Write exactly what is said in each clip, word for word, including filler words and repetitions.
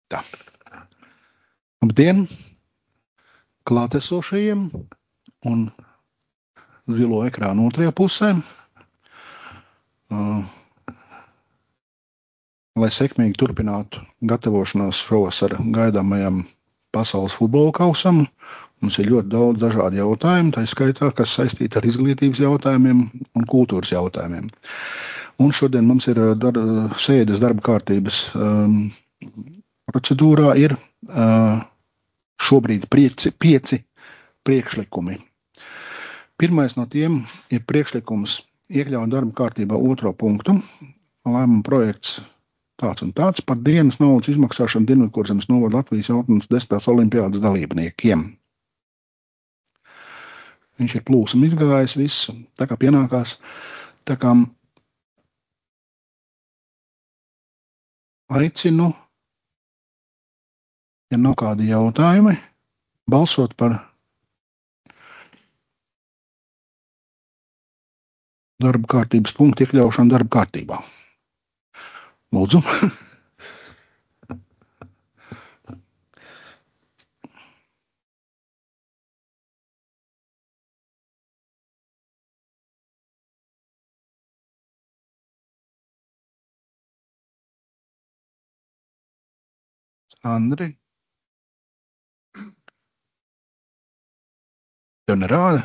Tā. Labdien klātesošajiem un zilo ekrānu otrajā pusē. Uh, lai sekmīgi turpinātu gatavošanās šovasar gaidāmajam pasaules futbola kausam, mums ir ļoti daudz dažādu jautājumu, tā skaitā, kas saistīti ar izglītības jautājumiem un kultūras jautājumiem. Un šodien mums ir dar, sēdes darba kārtības um, procedūrā ir uh, šobrīd pieci, pieci priekšlikumi. Pirmais no tiem ir priekšlikums iekļaut darba kārtībā otro punktu, lēmuma projekts tāds un tāds par dienas naudas izmaksāšanu Dienvidkurzemes novada Latvijas jaunatnes desmitās olimpiādas dalībniekiem. Viņš ir plūsam izgājis visu, tā kā pienākās, tā kā aicinu, ja nav kādi jautājumi, balsot par darba kārtības punktu iekļaušanu darba kārtībā. Lūdzu. Andri. Tev nerāda?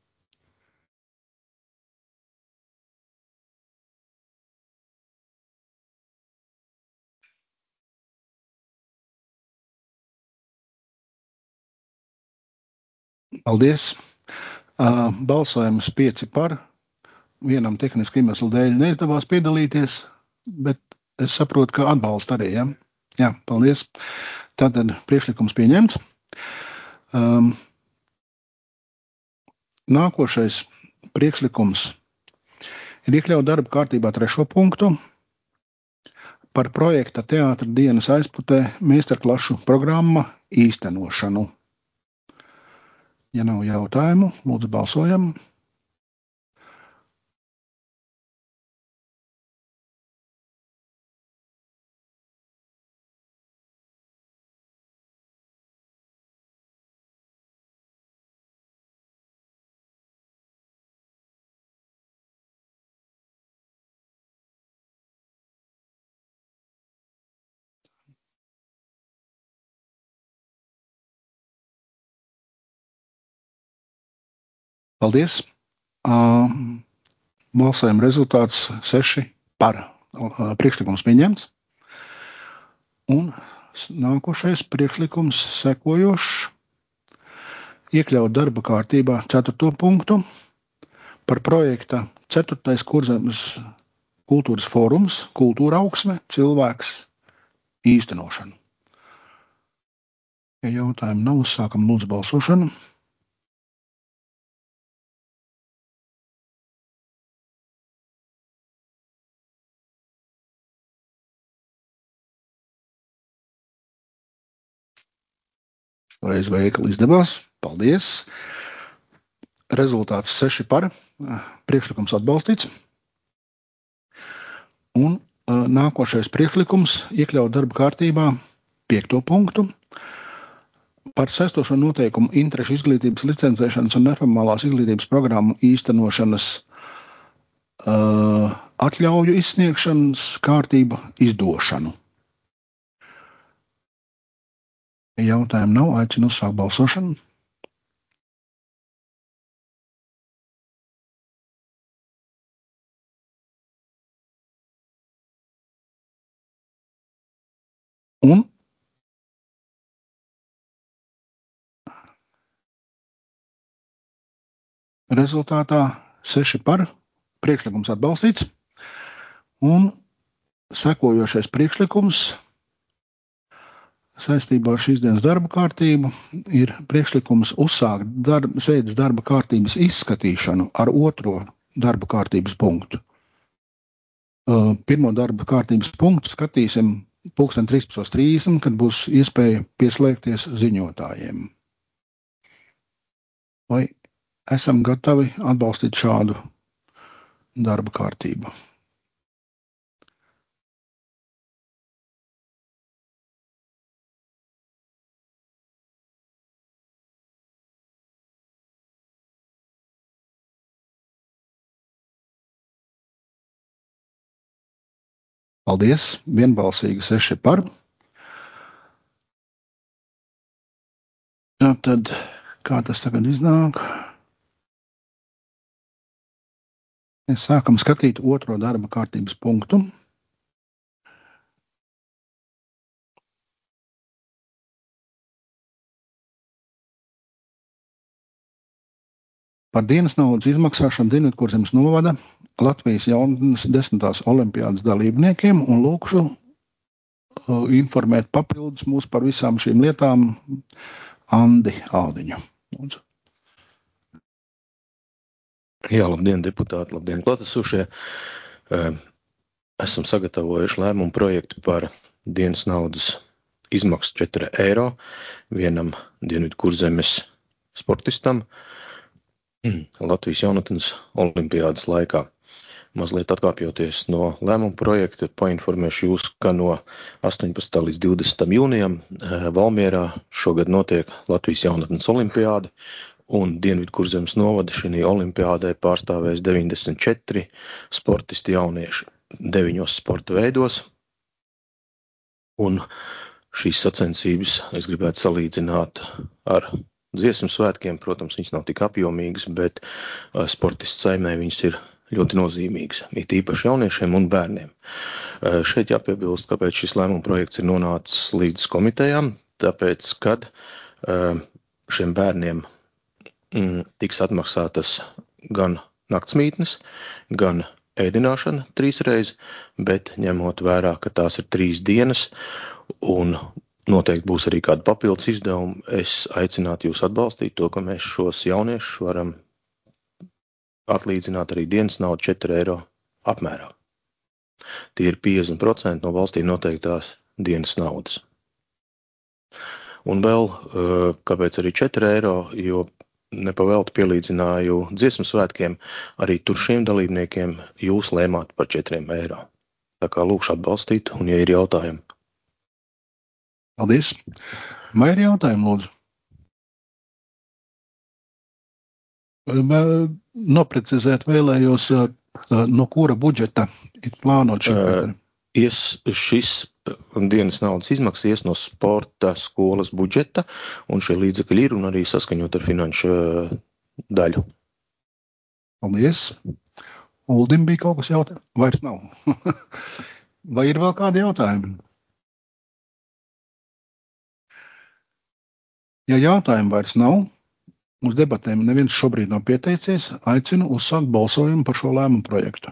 Paldies. Uh, balsojums pieci par. Vienam tehniski iemeslu dēļ neizdevās piedalīties, bet es saprotu, ka atbalsta arī, ja? Jā, paldies. Tātad priekšlikums pieņemts. Um, nākošais priekšlikums ir iekļaut darba kārtībā trešo punktu par projekta teātra dienas aizputē meistarklašu programma īstenošanu. Ja nav jautājumu, lūdzu balsojam. Paldies. Uh, balsojuma rezultāts seši par. Uh, priekšlikums pieņemts. Un nākošais priekšlikums sekojošs. Iekļaut darba kārtībā ceturto punktu par projekta ceturtais Kurzemes kultūras fórums, kultūra augsme, cilvēks īstenošanu. Ja jautājumu nav, sākam lūdzu balsošanu. Reiz veikali izdevās. Paldies. Rezultāts seši par. Priekšlikums atbalstīts. Un uh, nākošais priekšlikums iekļaut darba kārtībā piekto punktu par saistošo noteikumu interešu izglītības licencēšanas un neformālās izglītības programmu īstenošanas uh, atļauju izsniegšanas kārtību izdošanu. Jautājumu nav, aicinu uzsākt balsošanu. Un rezultātā seši par, priekšlikums atbalstīts. Un sekojošais priekšlikums saistībā ar šīs dienas darba kārtību ir priekšlikums uzsākt darba, sēdes darba kārtības izskatīšanu ar otro darba kārtības punktu. Uh, pirmo darba kārtības punktu skatīsim pulksten trīspadsmit trīsdesmit, kad būs iespēja pieslēgties ziņotājiem. Vai esam gatavi atbalstīt šādu darba kārtību? Paldies! Vienbalsīgi seši par. Jā, tad kā tas tagad iznāk? Mēs sākam skatīt otro darba kārtības punktu. Par dienas naudas izmaksāšanu Dienvidkurzemes novada Latvijas jaunatnes desmitās olimpiādas dalībniekiem un lūkšu uh, informēt papildus mūs par visām šīm lietām Andi Ādiņu. Lūdzu. Jā, labdien, deputāti, labdien, klātesošie. Esam sagatavojuši lēmumu projektu par dienas naudas izmaksu četri eiro vienam Dienvidkurzemes sportistam Latvijas jaunatnes olimpiādas laikā. Mazliet atkāpjoties no lēmuma projekta, painformēšu jūs, ka no astoņpadsmitā līdz divdesmitam jūnijam Valmierā šogad notiek Latvijas jaunatnes olimpiāda, un Dienvidkurzemes novada šī olimpiādē pārstāvēs deviņdesmit četri sportisti jaunieši deviņos sporta veidos. Un šīs sacensības es gribētu salīdzināt ar dziesmu svētkiem. Protams, viņas nav tik apjomīgas, bet sportistu saimē viņas ir ļoti nozīmīgas, it īpaši jauniešiem un bērniem. Šeit jāpiebilst, kāpēc šis lēmuma projekts ir nonācis līdz komitejām, tāpēc, kad šiem bērniem tiks atmaksātas gan naktsmītnes, gan ēdināšana trīs reizes, bet ņemot vērā, ka tās ir trīs dienas un noteikti būs arī kāda papildus izdevuma, es aicinātu jūs atbalstīt to, ka mēs šos jauniešus varam atlīdzināt arī dienas naudu četri eiro apmērā. Tie ir piecdesmit procenti no valstī noteiktās dienas naudas. Un vēl, kāpēc arī četri eiro, jo nepavēlti pielīdzināju dziesmu svētkiem, arī tur šiem dalībniekiem jūs lēmāt par četriem eiro. Tā kā lūkšu atbalstīt, un ja ir jautājumi. Paldies! Vai ir jautājumi, lūdzu? Noprecizēt vēlējos, no kura budžeta ir plānot šī uh, ies, šis dienas naudas izmaksas ies no sporta skolas budžeta, un šie līdzekļi ir un arī saskaņot ar finanšu daļu. Paldies! Uldim bija kaut kas jautājums? Vairs nav. Vai ir vēl kādi jautājumi? Ja jautājumu vairs nav, uz debatēm neviens šobrīd nav pieteicies, aicinu uzsākt balsojumu par šo lēmumu projektu.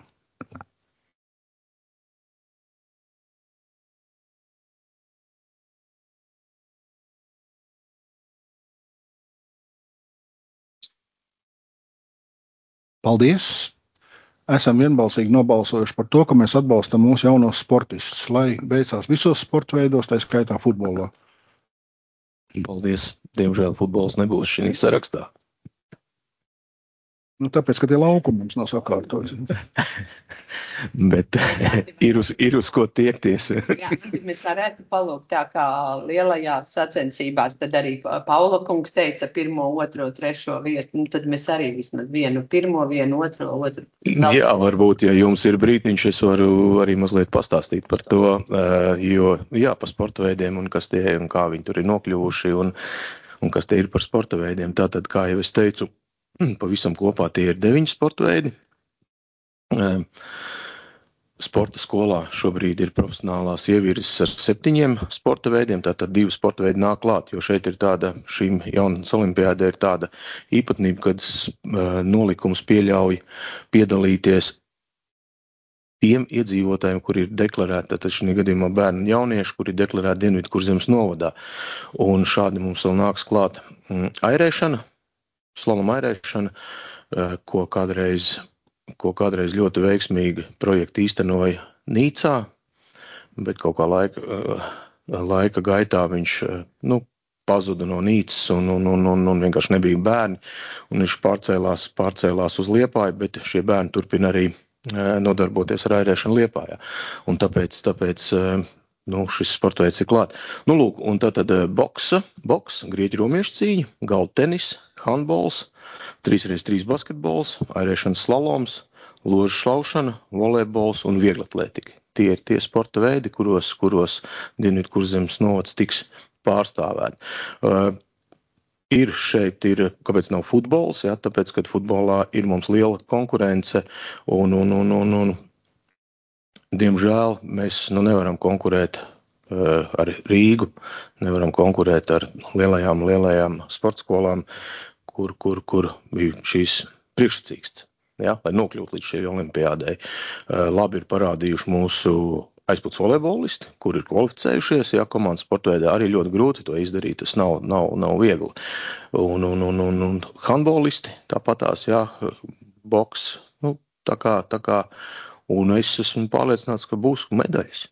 Paldies! Esam vienbalsīgi nobalsojuši par to, ka mēs atbalstam mūsu jaunos sportistus, lai veicās visos sporta veidos, tā skaitā futbolā. Paldies. Diemžēl futbols nebūs šī sarakstā. Nu, tāpēc, ka tie laukumi mums nav sakārtoti. Bet ir uz, ir uz ko tiekties. Jā, mēs varētu palūkt tā kā lielajās sacensībās, tad arī Paula kungs teica pirmo, otro, trešo vietu, nu tad mēs arī vismaz vienu pirmo, vienu otro, otru. Jā, varbūt, ja jums ir brītiņš, es varu arī mazliet pastāstīt par to, jo, jā, par sporta veidiem un kas tie un kā viņi tur ir nokļuvuši un, un kas tie ir par sporta veidiem. Tātad, kā jau es teicu, pavisam kopā tie ir deviņi sporta veidi. Sporta skolā šobrīd ir profesionālās ievirzes ar septiņiem sporta veidiem, tātad divi sporta veidi nāk klāt, jo šeit ir tāda, šīm jaunatnes olimpiādē ir tāda īpatnība, kad nolikums pieļauj piedalīties tiem iedzīvotājiem, kur ir deklarēti, tātad šī gadījumā bērni un jaunieši, kur ir deklarēti Dienvidkurzemes novadā. Un šādi mums vēl nāks klāt airēšana, slaloma airēšana, ko kādreiz, ko kādreiz ļoti veiksmīgi projekti īstenoja Nīcā, bet kaut kā laika, laika gaitā viņš nu, pazuda no Nīcas un, un, un, un, un vienkārši nebija bērni, un viņš pārcēlās, pārcēlās uz Liepāju, bet šie bērni turpina arī nodarboties ar airēšanu Liepājā. Un tāpēc, tāpēc nu, šis sporta veids ir klāt. Nu, lūk, un tātad boksa, boks, grieķu romiešu cīņa, galda tenis, handbols, trīs pret trīs basketbols, airēšanas slaloms, ložu šaušana, volejbols un vieglatlētika. tie ir tie sporta veidi, kuros, kuros Dienvidkurzemes novads tiks pārstāvēt. Uh, ir šeit, ir, kāpēc nav futbols, ja? Tāpēc, ka futbolā ir mums liela konkurence un, un, un, un, un diemžēl mēs nu, nevaram konkurēt uh, ar Rīgu, nevaram konkurēt ar lielajām, lielajām sportskolām, kur, kur, kur bija šīs priekšsacīksts. Ja, lai nokļūtu līdz šai olimpiādai. Labi ir parādījuši mūsu aizpūtas volejbolisti, kur ir kvalificējušies, ja komandas sportveidā arī ļoti grūti to izdarīt, tas nav, nav, nav viegli. Un, un, un, un, un handbolisti, tāpatās, jā, boks, nu, tā kā, tā kā, un es esmu pārliecināts, ka būs medaļas.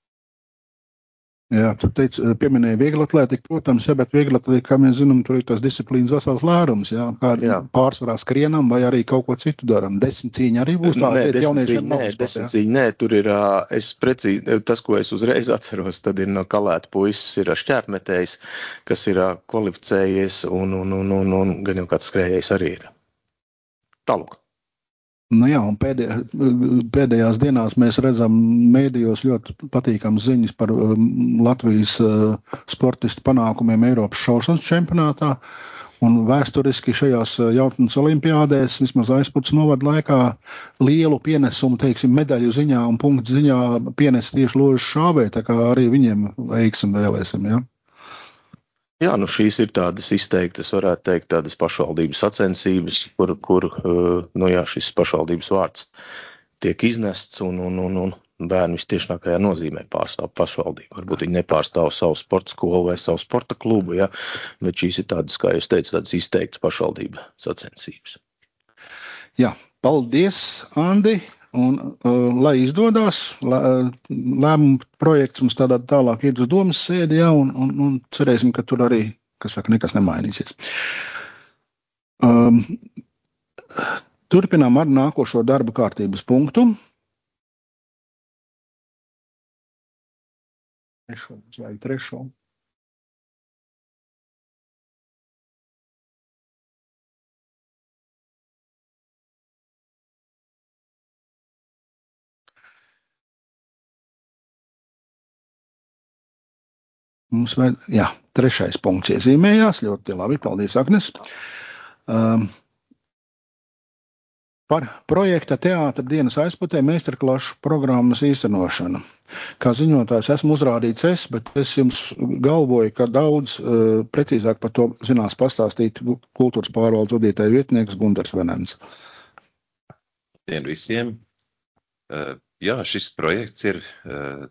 Jā, tu teici, pieminēji vieglatlētiku, protams, jā, bet vieglatlētika, kā mēs zinām, tur ir tās disciplīnas vesels lērums, jā, kā jā. Pārsvarā skrienam vai arī kaut ko citu daram. Desmit cīņa arī būs tā, nē, ka jauniešiem nav nē, desmit cīņa, nē, tur ir, es precīzi, tas, ko es uzreiz atceros, tad ir no Kalēta puisis, ir šķērpmetējs, kas ir kvalificējies, un, un, un, un, un gan jau kāds skrējējs arī ir. Tālūk. Nu jā, un pēdējā, pēdējās dienās mēs redzam mēdījos ļoti patīkams ziņas par um, Latvijas uh, sportistu panākumiem Eiropas šaušanas čempionātā. Un vēsturiski šajās jautnes olimpiādēs, vismaz aizpūtas novada laikā, lielu pienesumu, teiksim, medaļu ziņā un punktu ziņā pienes tieši Ložas šāvē, tā kā arī viņiem veiksim vēlēsim, jā. Jā, nu šīs ir tādas izteiktas, varētu teikt, tādas pašvaldības sacensības, kur, kur nu jā, šis pašvaldības vārds tiek iznests un, un, un, un bērni vistiešākajā nozīmē pārstāv pašvaldību. Varbūt viņi nepārstāv savu sporta skolu vai savu sporta klubu, ja, bet šīs ir tādas, kā jūs teicat, tādas izteiktas pašvaldība sacensības. Jā, paldies, Andi. Un, uh, lai izdodas, lē, lēmumu projekts mums tādā tālāk iet uz domas sēdi, ja, un, un, un cerēsim, ka tur arī, kas saka, nekas nemainīsies. Um, turpinām ar nākošo darba kārtības punktu. Trešo, vai trešo. Mums vajag, jā, trešais punkts iezīmējās, ļoti labi, paldies, Agnes. Um, par projekta teātra dienas aizputē meistarklašu programmas īstenošanu. Kā ziņotājs esmu uzrādīts es, bet es jums galvoju, ka daudz uh, precīzāk par to zinās pastāstīt kultūras pārvaldes vadītāja vietnieks Gundars Venens. Dien visiem. Uh, jā, šis projekts ir uh,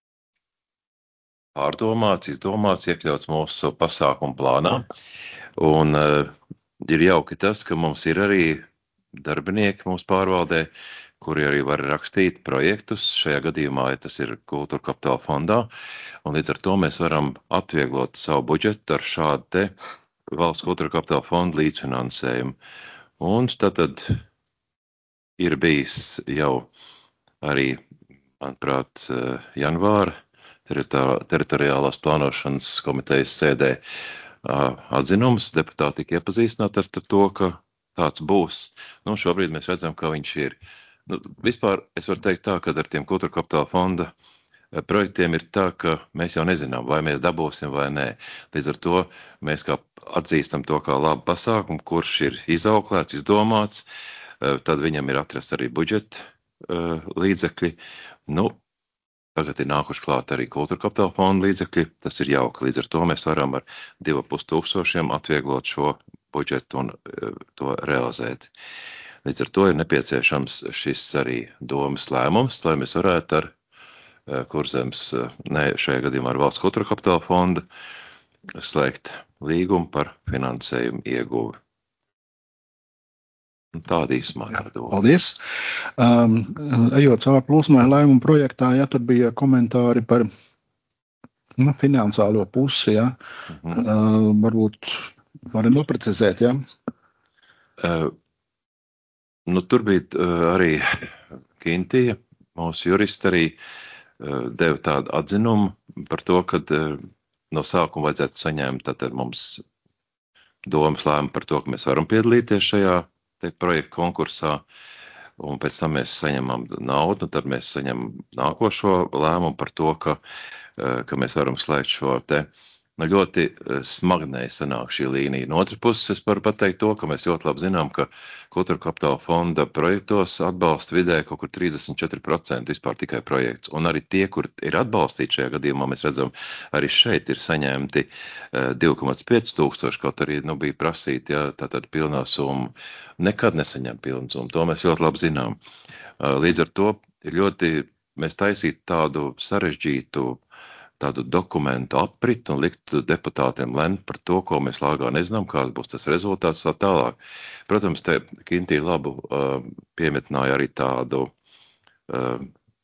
pārdomāts, izdomāts, iekļauts mūsu pasākumu plānā. Un uh, ir jauki tas, ka mums ir arī darbinieki mūsu pārvaldē, kuri arī var rakstīt projektus. Šajā gadījumā ja tas ir Kultūra Kapitāla fondā. Un līdz ar to mēs varam atvieglot savu budžetu ar šādu te Valsts Kultūra Kapitāla fonda līdzfinansējumu. Un tad ir bijis jau arī, manuprāt, janvāra teritoriālās plānošanas komitejas sēdē atzinums. Deputāti tika iepazīstināti ar to, ka tāds būs. Nu, šobrīd mēs redzam, ka viņš ir. Nu, vispār es varu teikt tā, ka ar tiem Kultūra Kapitāla fonda projektiem ir tā, ka mēs jau nezinām, vai mēs dabūsim vai nē. Līdz ar to mēs kā atzīstam to kā labu pasākumu, kurš ir izauklēts, izdomāts, tad viņam ir atrast arī budžeta līdzekļi. Nu, tagad ir nākuši klāt arī Kultūra Kapitāla fonda līdzekļi, tas ir jauki. Līdz ar to mēs varam ar divu pus tūkstošiem atvieglot šo budžetu un to realizēt. Līdz ar to ir nepieciešams šis arī domas lēmums, lai mēs varētu ar Kurzemes, ne šajā gadījumā ar Valsts Kultūra Kapitāla fonda, slēgt līgumu par finansējumu ieguvi. Tāda īsumā ir doma. Paldies. Um, ejot caur plūsmai lēmumu projektā, ja tur bija komentāri par nu, finansiālo pusi, ja. Mm-hmm. Uh, varbūt vari noprecizēt, ja? Uh, nu, tur bija uh, arī Kintija, mūsu juristi arī uh, deva tādu atzinumu par to, ka uh, no sākuma vajadzētu saņemt tātad mums domas lēmumu par to, ka mēs varam piedalīties šajā te projektu konkursā. un pēc tam mēs saņemam naudu, un tad mēs saņemam nākošo lēmumu par to, ka, ka mēs varam slēgt šo te. Nu, ļoti smagnēji sanāk šī līnija. No otras puses, es varu pateikt to, ka mēs ļoti labi zinām, ka Kultūra Kapitāla fonda projektos atbalsta vidē kaut kur trīsdesmit četri procenti vispār tikai projekts. Un arī tie, kur ir atbalstīti šajā gadījumā, mēs redzam, arī šeit ir saņemti divi komats pieci tūkstoši, kaut arī nu, bija prasīti, ja, tātad pilnā summa. Nekad nesaņem pilnu summu, to mēs ļoti labi zinām. Līdz ar to ir ļoti, mēs taisītu tādu sarežģītu tādu dokumentu aprit un likt deputātiem lemt par to, ko mēs lāgā nezinām, kāds būs tas rezultāts tā tālāk. Protams, te Kintī labu uh, piemetināja arī tādu uh,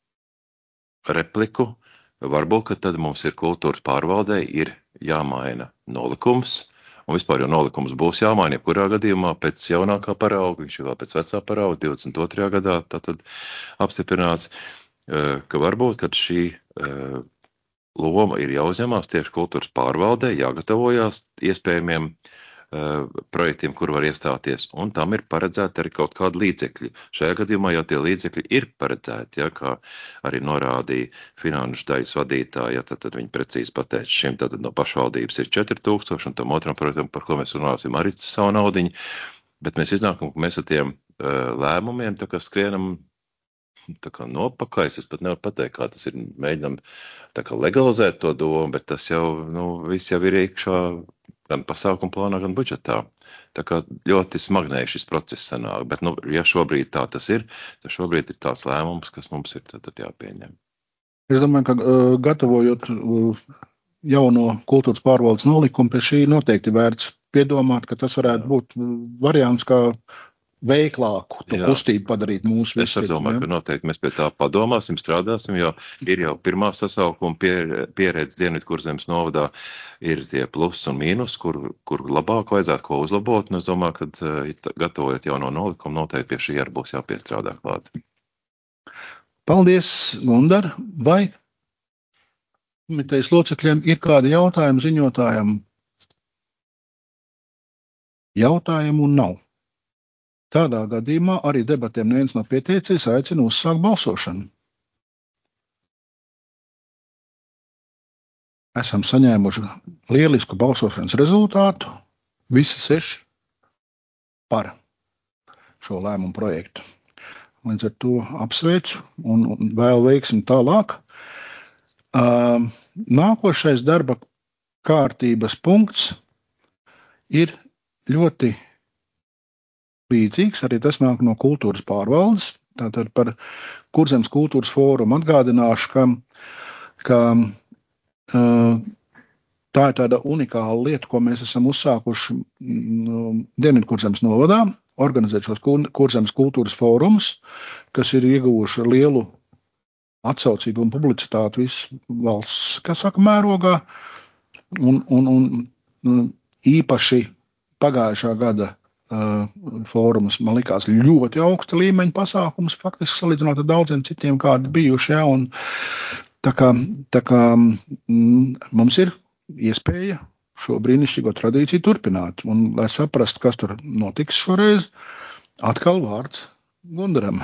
repliku. Varbūt, ka tad mums ir kultūras pārvaldē, ir jāmaina nolikums, un vispār jau nolikums būs jāmaina, jebkurā gadījumā pēc jaunākā parauga, viņš ir vēl pēc vecā parauga, divdesmit otrajā gadā tātad apstiprināts, uh, ka varbūt, kad šī uh, loma ir jāuzņemās tieši kultūras pārvaldē, jāgatavojās iespējamiem uh, projektiem, kur var iestāties, un tam ir paredzēti arī kaut kādi līdzekļi. Šajā gadījumā jau tie līdzekļi ir paredzēti, ja, kā arī norādīja finanšu daļas vadītāja, ja, tad, tad viņi precīzi pateica, šim tad no pašvaldības ir četri tūkstoši, un tam otram projektam, par ko mēs runāsim, arī savu naudiņu, bet mēs iznākam, ka mēs ar tiem uh, lēmumiem tā kā skrienam tā kā nopakais, es pat nevaru pateikt, kā tas ir, mēģinam tā kā legalizēt to domu, bet tas jau, nu, viss jau ir iekšā gan pasākuma plānā, gan budžetā. Tā kā ļoti smagnēji šis process sanāk, bet, nu, ja šobrīd tā tas ir, tad šobrīd ir tāds lēmums, kas mums ir tad, tad jāpieņem. Es domāju, ka uh, gatavojot uh, jauno kultūras pārvaldes nolikumu, pie šī noteikti vērts piedomāt, ka tas varētu Jā. būt variants, kā veiklāku to Jā. kustību padarīt mūsu Es visiem. domāju, ka noteikti mēs pie tā padomāsim, strādāsim, jo ir jau pirmā sasaukuma pieredze Dienvidkurzemes novadā, ir tie plus un mīnus, kur, kur labāk vajadzētu ko uzlabot, un es domāju, ka gatavojot jauno nolikumu, noteikti pie šī arī būs jāpiestrādā klāt. Paldies, Gundar. Vai komitejas locekļiem ir kādi jautājumi ziņotājiem? Jautājumu nav. Tādā gadījumā arī debatēm neviens nav pieteicies, aicinu uzsākt balsošanu. Esam saņēmuši lielisku balsošanas rezultātu, visi seši par šo lēmumu projektu. Līdz ar to apsveicu un, un vēl veiksim tālāk. Uh, nākošais darba kārtības punkts ir ļoti līdzīgs, arī tas nāk no kultūras pārvaldes, tātad par Kurzemes kultūras fórumu atgādināšu, ka, ka uh, tā ir tāda unikāla lieta, ko mēs esam uzsākuši uh, Dienvidkurzemes novadā, organizēt šos Kurzemes kultūras fórumus, kas ir ieguvuši lielu atsaucību un publicitāti visu valsts, kas saka, mērogā, un, un, un īpaši pagājušā gada Uh, fórumus, man likās, ļoti augsta līmeņa pasākums, faktiski salīdzinot ar daudziem citiem, kādi bijuši, ja, un tā kā, tā kā mm, mums ir iespēja šo brīnišķīgo tradīciju turpināt, un lai saprastu, kas tur notiks šoreiz, atkal vārds Gundaram.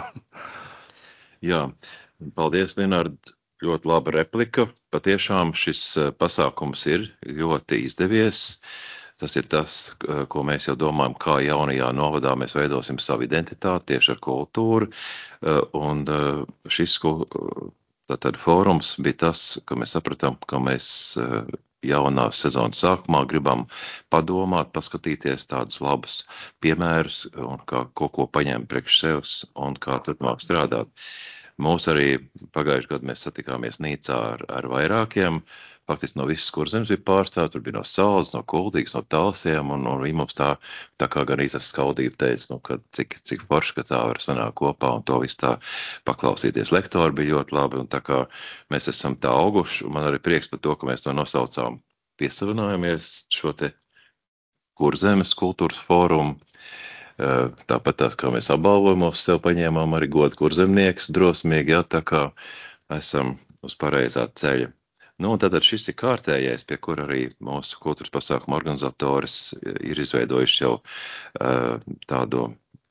Jā, paldies, Linārd, ļoti laba replika, patiešām šis pasākums ir ļoti izdevies. Tas ir tas, ko mēs jau domājam, kā jaunajā novadā mēs veidosim savu identitāti tieši ar kultūru. Un šis tātad fórums bija tas, ka mēs sapratām, ka mēs jaunās sezonas sākumā gribam padomāt, paskatīties tādus labus piemērus un kā kaut ko paņemt priekš sevs un kā turpmāk strādāt. Mūs arī pagājušajā gadā mēs satikāmies Nīcā ar, ar vairākiem. Faktiski no visas Kurzemes bija pārstāvji, tur bija no Saules, no Kuldīgas, no Talsiem, un, un viņi mums tā, tā kā gan īstas skaudība teica, nu, ka cik, cik forši, ka tā var sanākt kopā, un to visu tā paklausīties. Lektori bija ļoti labi, un tā kā mēs esam tā auguši, un man arī prieks par to, ka mēs to nosaucām, piesavinājamies šo te Kurzemes kultūras fórumu. Tāpat tās, kā mēs apbalvojumos sev paņēmām arī godu kurzemnieks drosmīgi, jā, tā kā esam uz pareizā ceļa. Nu, un tātad šis ir kārtējais, pie kur arī mūsu kultūras pasākuma organizatoris ir izveidojuši jau uh, tādu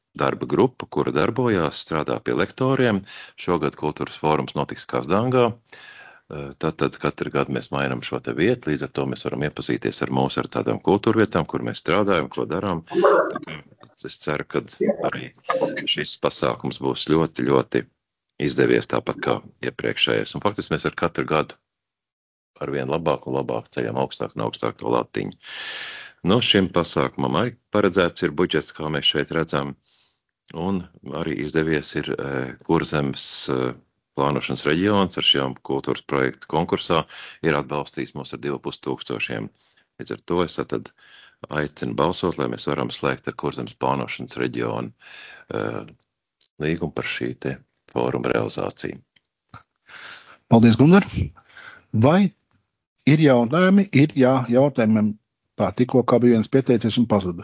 darba grupa, kura darbojās, strādā pie lektoriem. Šogad kultūras fórums notiks Kazdangā. Tātad katru gadu mēs mainām šo te vietu, līdz ar to mēs varam iepazīties ar mūsu ar tādām kultūrvietām, kur mēs strādājam, ko darām. Es ceru, ka arī šis pasākums būs ļoti, ļoti izdevies tāpat kā iepriekšējais. Un faktiski mēs ar katru gadu ar vien labāk un labāk ceļam augstāk un augstāk to latiņu. Nu, šim pasākumam arī paredzēts ir budžets, kā mēs šeit redzam, un arī izdevies ir Kurzemes plānošanas reģions ar šiem kultūras projektu konkursā ir atbalstījis mūs ar divi ar pus tūkstošiem. Līdz ar to es tad aicinu balsot, lai mēs varam slēgt ar Kurzemes plānošanas reģionu uh, līgumu par šī te fóruma realizāciju. Paldies, Gundar. Vai ir jautājumi? Ir jā, jautājumiem tā tikko kā bija viens pieteicies un pazuda.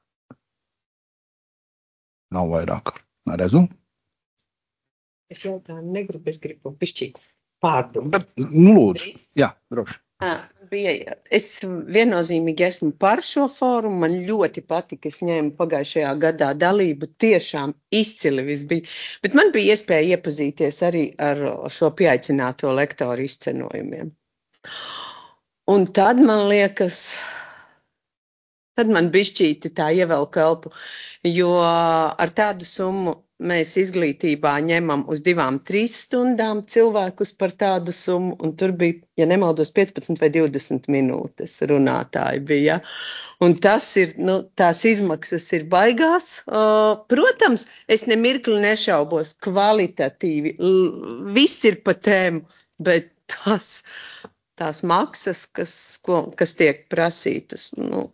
Nav vairāk. Neredzu. Es jautājumu negribu, es gribu pišķīt pārdomāt. Nu, lūdzu. Jā, droši. Bija, es viennozīmīgi esmu par šo fórumu, man ļoti patika, es ņēmu pagājušajā gadā dalību, tiešām izcili viss bija, bet man bija iespēja iepazīties arī ar šo pieaicināto lektoru izcenojumiem. Un tad man liekas, tad man bišķīti tā ievelk elpu, jo ar tādu summu mēs izglītībā ņemam uz divām, trīs stundām cilvēkus par tādu summu, un tur bija, ja nemaldos, piecpadsmit vai divdesmit minūtes runātāji bija. Un tas ir, nu, tās izmaksas ir baigās. Protams, es nemirkli nešaubos kvalitatīvi, viss ir pa tēmu, bet tās, tās maksas, kas, ko, kas tiek prasītas, nu,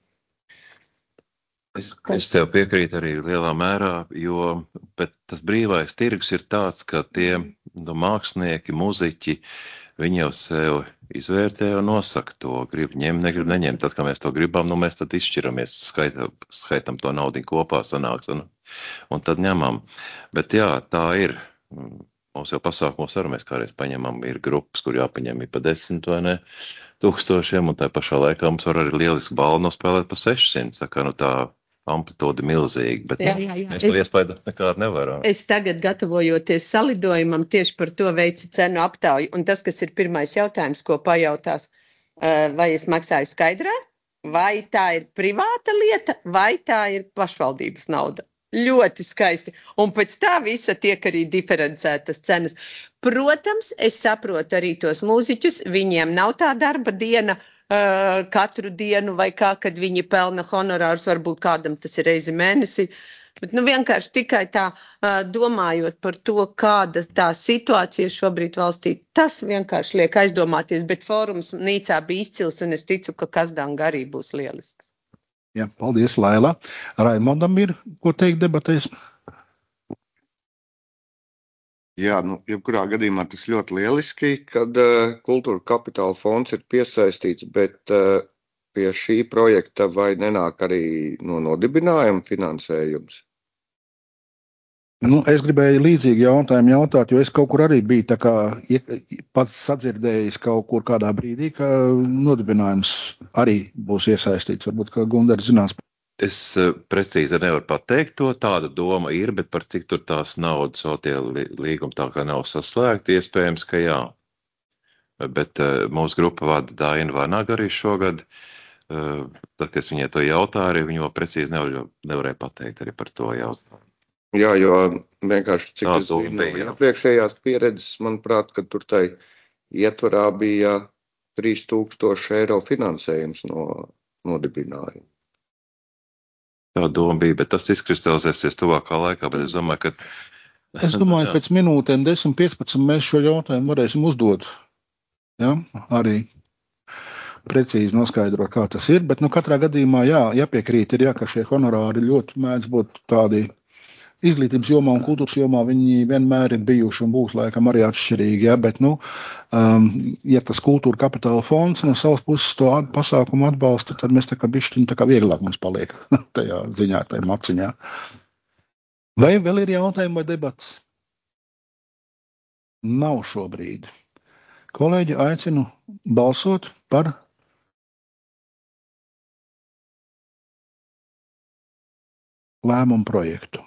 Es, es tev piekrītu arī lielā mērā, jo bet tas brīvais tirgus ir tāds, ka tie no mākslinieki, muziķi, viņi jau sev izvērtē un nosaka to, grib ņemt, negrib neņemt. Tad, kā mēs to gribam, nu mēs tad izšķiramies, skaitam, skaitam to naudu kopā sanāks un, un tad ņemam. Bet jā, tā ir. Mums jau pasākumos arī mēs kādreiz paņemam, ir grupas, kur jāpaņem ir pa desmit vai ne tūkstošiem, un tā pašā laikā mums var arī lieliski balvu nospēlēt pa sešsimt. Tā kā nu tā amplitūda milzīga, bet jā, jā, jā. Mēs to es, iespaidu nekādu nevaram. Es tagad gatavojoties salidojumam tieši par to veicu cenu aptauju, un tas, kas ir pirmais jautājums, ko pajautās, vai es maksāju skaidrā, vai tā ir privāta lieta, vai tā ir pašvaldības nauda. Ļoti skaisti. Un pēc tā visa tiek arī diferencētas cenas. Protams, es saprotu arī tos mūziķus, viņiem nav tā darba diena, Uh, katru dienu vai kā, kad viņi pelna honorārus, varbūt kādam tas ir reizi mēnesī, bet nu vienkārši tikai tā uh, domājot par to, kāda tā situācija šobrīd valstī, tas vienkārši liek aizdomāties, bet fórums Nīcā bija izcils un es ticu, ka Kazdanga arī būs lielisks. Jā, paldies, Laila. Raimondam ir, ko teikt debatēs? Jā, nu, jebkurā gadījumā tas ļoti lieliski, kad uh, Kultūra Kapitāla fonds ir piesaistīts, bet uh, pie šī projekta vai nenāk arī no nodibinājuma finansējums? Nu, es gribēju līdzīgi jautājumu jautāt, jo es kaut kur arī biju tā kā pats sadzirdējis kaut kur kādā brīdī, ka nodibinājums arī būs iesaistīts. Varbūt, ka Gundar zinās. Es precīzi nevaru pateikt to, tāda doma ir, bet par cik tur tās naudas vēl tie līgumi tā kā nav saslēgti, iespējams, ka jā. Bet uh, mūsu grupa vada Daina Vanaga arī šogad. Uh, tad, kad es viņai to jautāju, arī viņa vēl precīzi nevar, nevarēja pateikt arī par to jautājumu. Jā, jo vienkārši cik es zinu no iepriekšējās pieredzes, manuprāt, ka tur tai ietvarā bija trīs tūkstoši eiro finansējums no nodibinājuma. Tā doma bija, bet tas izkristalizēsies tuvākā laikā, bet es domāju, ka... Es domāju, ka pēc minūtēm desmit piecpadsmit mēs šo jautājumu varēsim uzdot. Ja? Arī precīzi noskaidrot, kā tas ir, bet nu katrā gadījumā jā, jāpiekrīt ir, jā, ka šie honorāri ļoti mēdz būt tādi izglītības jomā un kultūras jomā, viņi vienmēr ir bijuši un būs laikam arī atšķirīgi, ja? Bet nu, um, ja tas Kultūra Kapitāla fonds no savas puses to pasākumu atbalsta, tad mēs tā kā bišķiņ tā kā vieglāk mums paliek tajā ziņā, tajā maciņā. Vai vēl ir jautājumi vai debats? Nav šobrīd. Kolēģi, aicinu balsot par lēmumu projektu.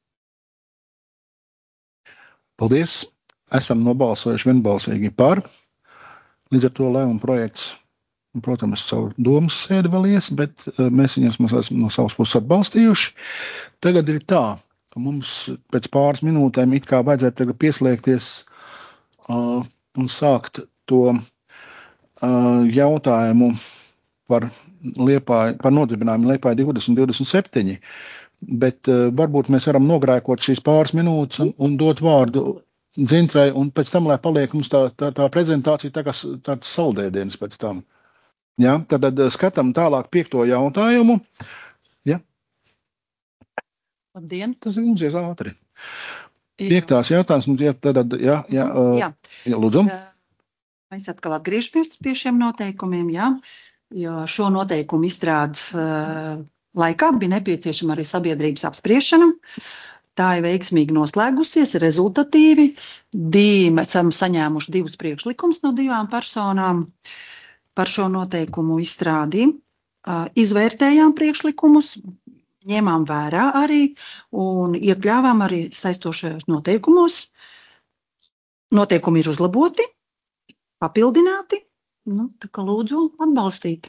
Paldies! Esam nobalsojuši vienbalsīgi par. Līdz ar to lēmumu projekts, protams, savu domas sēdi vēl ies, bet mēs viņus mēs esam no savas puses atbalstījuši. Tagad ir tā, ka mums pēc pāris minūtēm it kā vajadzētu tagad pieslēgties uh, un sākt to uh, jautājumu par, Liepāju, par nodibinājumu Liepāju divdesmit divdesmit septiņi, bet uh, varbūt mēs varam nogrēkot šīs pāris minūtes un, un dot vārdu Dzintrai, un pēc tam, lai paliek mums tā, tā, tā prezentācija, tā kā tāds saldēdienas pēc tam. Ja? Tad, tad skatām tālāk piekto jautājumu. Ja? Labdien! Tas ir mums ies ātri. Piektās jautājums mums ir tad, ja, ja, uh, jā. Ja, lūdzu. Mēs atkal atgriežamies pie šiem noteikumiem, jā, jo šo noteikumu izstrādes uh, laikā bija nepieciešama arī sabiedrības apspriešana. Tā ir veiksmīgi noslēgusies, rezultatīvi. Divi, mēs esam saņēmuši divus priekšlikumus no divām personām par šo noteikumu izstrādi. Izvērtējām priekšlikumus, ņēmām vērā arī un iekļāvām arī saistošajos noteikumos. Noteikumi ir uzlaboti, papildināti. Nu, tā kā lūdzu atbalstīt.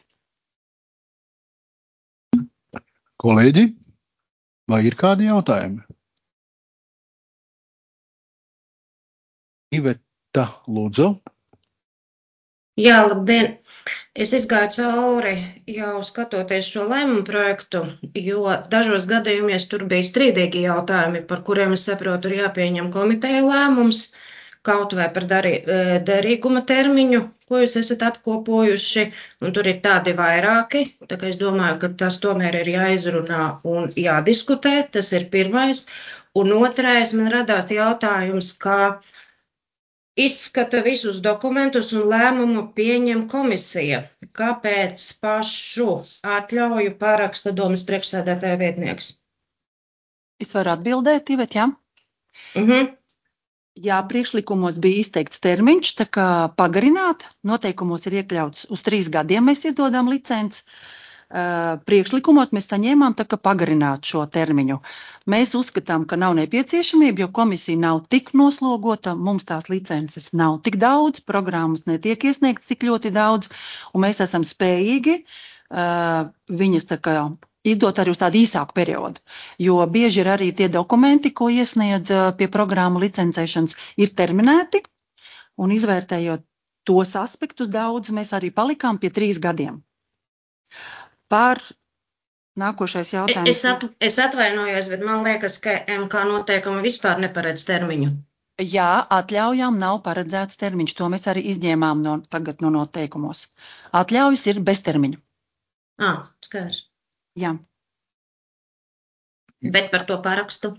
Kolēģi, vai ir kādi jautājumi? Iveta, lūdzu. Jā, labdien! Es izgāju cauri jau skatoties šo lēmumu projektu, jo dažos gadījumos tur bija strīdīgi jautājumi, par kuriem es saprotu, ir jāpieņem komiteja lēmums, kaut vai par darī, derīguma termiņu, ko jūs esat apkopojuši, un tur ir tādi vairāki, tā kā es domāju, ka tas tomēr ir jāizrunā un jādiskutē, tas ir pirmais. Un otrais, man radās jautājums, kā izskata visus dokumentus un lēmumu pieņem komisija. Kāpēc pašu atļauju paraksta domas priekšsēdētāja vietnieks? Es varu atbildēt, Ivet, jā? Mhm. Jā, priekšlikumos bija izteikts termiņš, tā kā pagarināt. Noteikumos ir iekļauts uz trīs gadiem mēs izdodam licenci. Priekšlikumos mēs saņēmām tā kā pagarināt šo termiņu. Mēs uzskatām, ka nav nepieciešamība, jo komisija nav tik noslogota, mums tās licences nav tik daudz, programmas netiek iesniegts tik ļoti daudz, un mēs esam spējīgi uh, viņas tā kā izdot arī uz tādu īsāku periodu, jo bieži ir arī tie dokumenti, ko iesniedz pie programmu licencēšanas, ir terminēti, un izvērtējot tos aspektus daudz, mēs arī palikām pie trīs gadiem. Par nākošais jautājums. Es, at, es atvainojos, bet man liekas, ka M K noteikumi vispār neparedz termiņu. Jā, atļaujām nav paredzēts termiņš, to mēs arī izņēmām no, tagad no noteikumos. Atļaujas ir bez termiņu. Ā, skaidrs. Jā. Bet par to parakstu?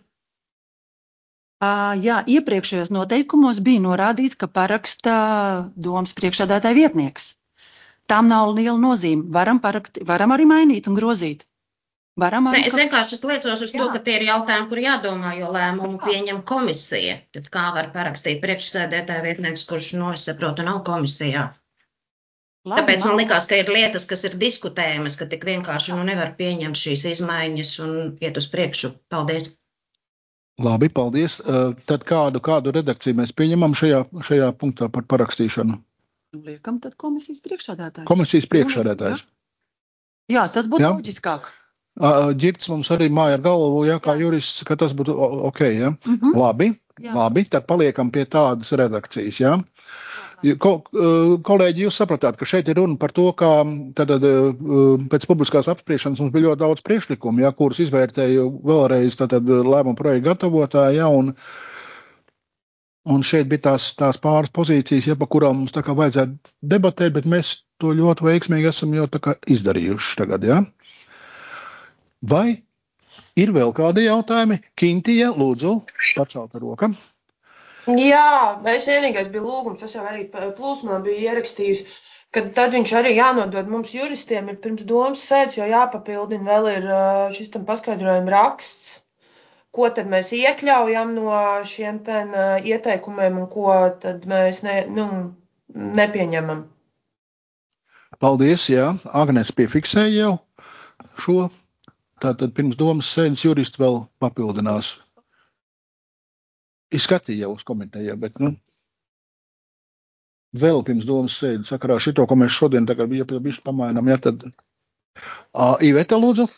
À, jā, iepriekšējos noteikumos bija norādīts, ka paraksta domas priekšsēdētāja vietnieks. Tām nav liela nozīme. Varam, paraksti, varam arī mainīt un grozīt. Varam arī, ne, es ka... vienkārši liecos uz jā. To, ka tie ir jautājumi, kur jādomā, jo lēmumu pieņem komisija. Tad kā var parakstīt priekšsēdētāja vietnieks, kurš, no es saprotu, nav komisijā? Labi, Tāpēc man likās, ka ir lietas, kas ir diskutējamas, ka tik vienkārši nu nevar pieņemt šīs izmaiņas un iet uz priekšu. Paldies! Labi, paldies. Tad kādu, kādu redakciju mēs pieņemam šajā, šajā punktā par parakstīšanu? Liekam, tad komisijas priekšsēdētājs. Komisijas priekšsēdētājs. Jā, jā, tas būtu jā. Loģiskāk. Ģirds mums arī māja ar galvu, jā, kā jurists, ka tas būtu ok, jā. Uh-huh. Labi, jā. Labi, tad paliekam pie tādas redakcijas, jā. Ko, kolēģi, jūs sapratāt, ka šeit ir runa par to, ka tad, pēc publiskās apspriešanas mums bija ļoti daudz priekšlikumu, jā, kurus izvērtēju vēlreiz tad, lēmumu projektu gatavotāji, jā, un Un šeit bija tās, tās pāris pozīcijas, ja, pa kurām mums tā kā vajadzētu debatēt, bet mēs to ļoti veiksmīgi esam jau tā kā izdarījuši tagad, ja? Vai ir vēl kādi jautājumi? Kintija, lūdzu, pacelta roka. Jā, es vienīgais bija lūgums, es jau arī plūsmā biju ierakstījusi, ka tad viņš arī jānodod mums juristiem ir pirms domas sēdes, jo jāpapildina vēl ir šis tam paskaidrojuma raksts. Ko tad mēs iekļaujam no šiem ten ieteikumiem un ko tad mēs ne, nu, nepieņemam? Paldies, jā. Agnes piefiksēja jau šo tātad pirms domas sēdes juristi vēl papildinās. Izskatīja jau uz komiteju, bet, nu, vēl pirms domas sēdes sakarā šito, ko mēs šodien tagad bija bišķi pamainām, ja tad uh, Iveta, lūdzu.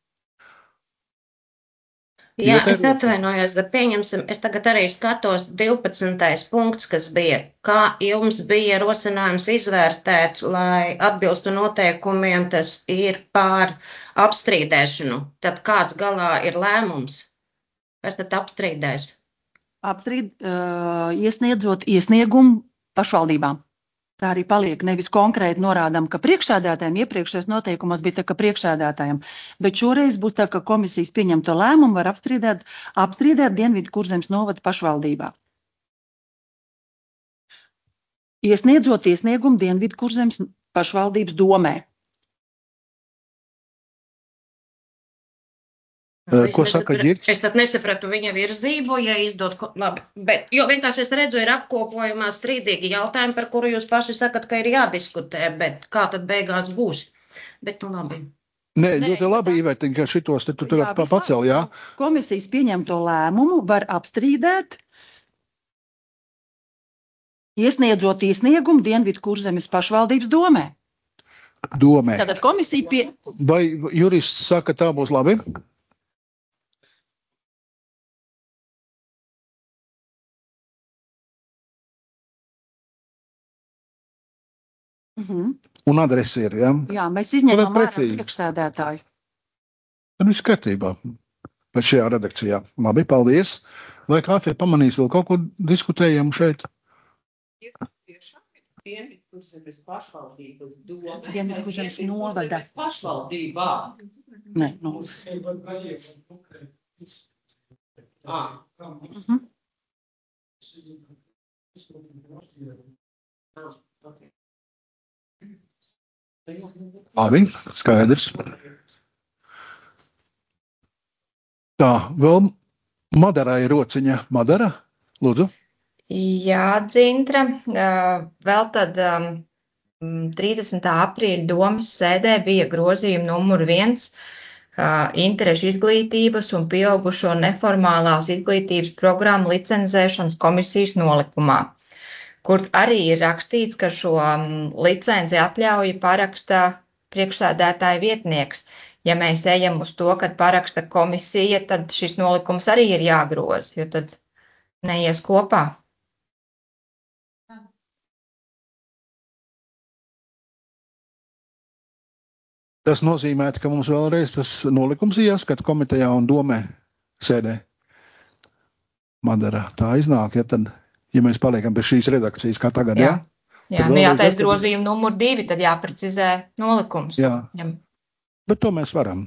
Jā, Iveta, es atvainojos, bet pieņemsim, es tagad arī skatos divpadsmitais punkts, kas bija, kā jums bija rosinājums izvērtēt, lai atbilstu noteikumiem, tas ir pār apstrīdēšanu. Tad kāds galā ir lēmums? Kas tad apstrīdēs? Apstrīd, uh, iesniedzot iesniegumu pašvaldībām. Tā arī paliek. Nevis konkrēti norādām, ka priekšsēdētājiem iepriekšējos noteikumos bija tā, ka priekšsēdētājiem, bet šoreiz būs tā, ka komisijas pieņemto lēmumu var apstrīdēt, apstrīdēt Dienvidu Kurzemes novada pašvaldībā. Iesniedzot iesniegumu Dienvidu Kurzemes pašvaldības domē. Uh, ko saka Ģirds? Es tad nesapratu viņa virzību, ja izdod, labi, bet, jo vienkārši es redzu, ir apkopojumā strīdīgi jautājumi, par kuru jūs paši sakat, ka ir jādiskutē, bet kā tad beigās būs? Bet, nu, labi. Nē, ļoti labi, Ivetiņ, ka šitos te tu tagad jā, pacēl, jā. Komisijas pieņemto lēmumu var apstrīdēt, iesniedzot iesniegumu Dienvidu Kurzemes pašvaldības domē. Domē. Tātad komisija pie... Vai jurists saka, tā būs labi? Mhm. Un adrese ir, jā? Jā, mēs izņemam ārā priekšsēdētāju. Tad viss kārtībā. Pēc šajā redakcijā. Labi, paldies. Vai kāds ir pamanījis vēl kaut ko diskutējam šeit? Dienvidu Kurzemes pašvaldības doma. Dienvidu Kurzemes novada. Pašvaldībā. Nē, nu. Ah. Mhm. Okay. Labi, skaidrs. Tā, vēl Madara ir rociņa. Madara, lūdzu. Jā, Dzintra, vēl tad trīsdesmitā aprīļa domas sēdē bija grozījumi numur viens interešu izglītības un pieaugušo neformālās izglītības programmu licencēšanas komisijas nolikumā, kur arī ir rakstīts, ka šo licenci atļauju paraksta priekšsēdētāja vietnieks. Ja mēs ejam uz to, kad paraksta komisija, tad šis nolikums arī ir jāgroz, jo tad neies kopā. Tas nozīmē, ka mums vēlreiz tas nolikums jāskat komitejā un domē sēdē. Madara, tā iznāk, ja tad, ja mēs paliekam pie šīs redakcijas kā tagad, jā? Jā, jā nu jātais grozījumi numur divi, tad jāprecizē nolikums. Jā, jā. Bet to mēs varam.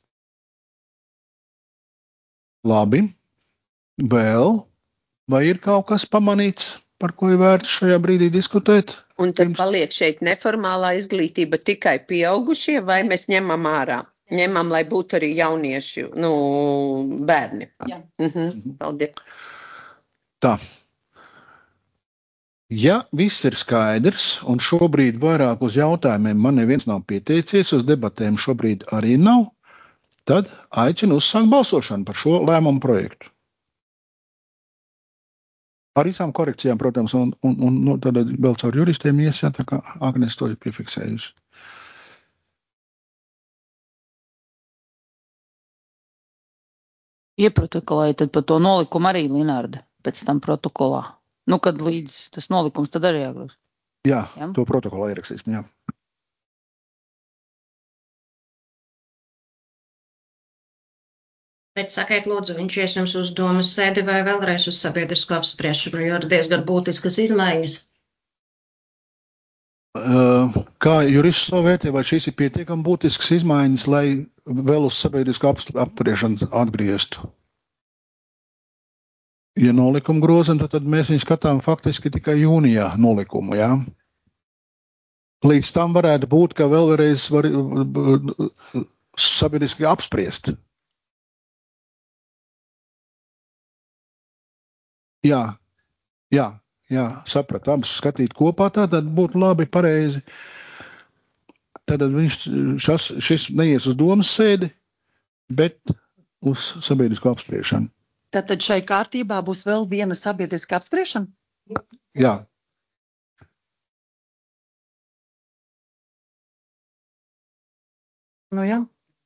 Labi, vēl, vai ir kaut kas pamanīts, par ko ir vērts šajā brīdī diskutēt? Un tad paliek šeit neformālā izglītība tikai pieaugušie, vai mēs ņemam ārā? Ņemam, lai būtu arī jaunieši, nu, bērni. Jā. Mhm, paldies. Tā. Ja viss ir skaidrs, un šobrīd vairāk uz jautājumiem man neviens nav pieteicies, uz debatēm šobrīd arī nav, tad aicinu uzsākt balsošanu par šo lēmumu projektu. Ar visām korekcijām, protams, un, un, un nu, tad vēl caur juristiem iesā, tā kā Agnes to ir piefiksējusi. Ieprotokolēja tad par to nolikumu arī Linārda pēc tam protokolā. Nu, kad līdz tas nolikums tad arī jāgroz. Jā, jā, to protokolā ierakstīsim, jā. Bet sakiet, lūdzu, viņš ies jums uz domas sēdi vai vēlreiz uz sabiedrisko apspriešanu, jo ir diezgan būtiskas izmaiņas. Kā jurists to vērtē, vai šīs ir pietiekami būtiskas izmaiņas, lai vēl uz sabiedrisko apspriešanu atgrieztu? Ja nolikumu grozam, tad, tad mēs viņu skatām faktiski tikai jūnijā nolikumu, jā. Līdz tam varētu būt, ka vēl vēlreiz var sabiedriski apspriest. Jā, jā, jā, saprat, abas skatīt kopā, tā tad būtu labi, pareizi. Tad viņš šas, šis neies uz domas sēdi, bet uz sabiedrisku apspriešanu. Tātad šai kārtībā būs vēl viena sabiedriska apspriešana? Jā. Nu jā.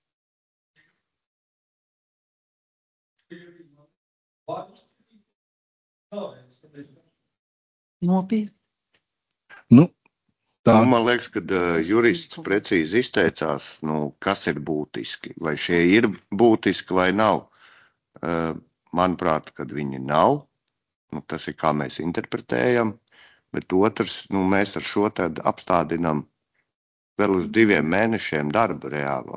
Nopietni. Nu, tā. Nu, man liekas, ka uh, jurists precīzi izteicās, nu, kas ir būtiski. Vai šie ir būtiski vai nav. Uh, manuprāt, kad viņi nav, nu, tas ir kā mēs interpretējam, bet otrs, nu, mēs ar šo tad apstādinam vēl uz diviem mēnešiem darbu reālo.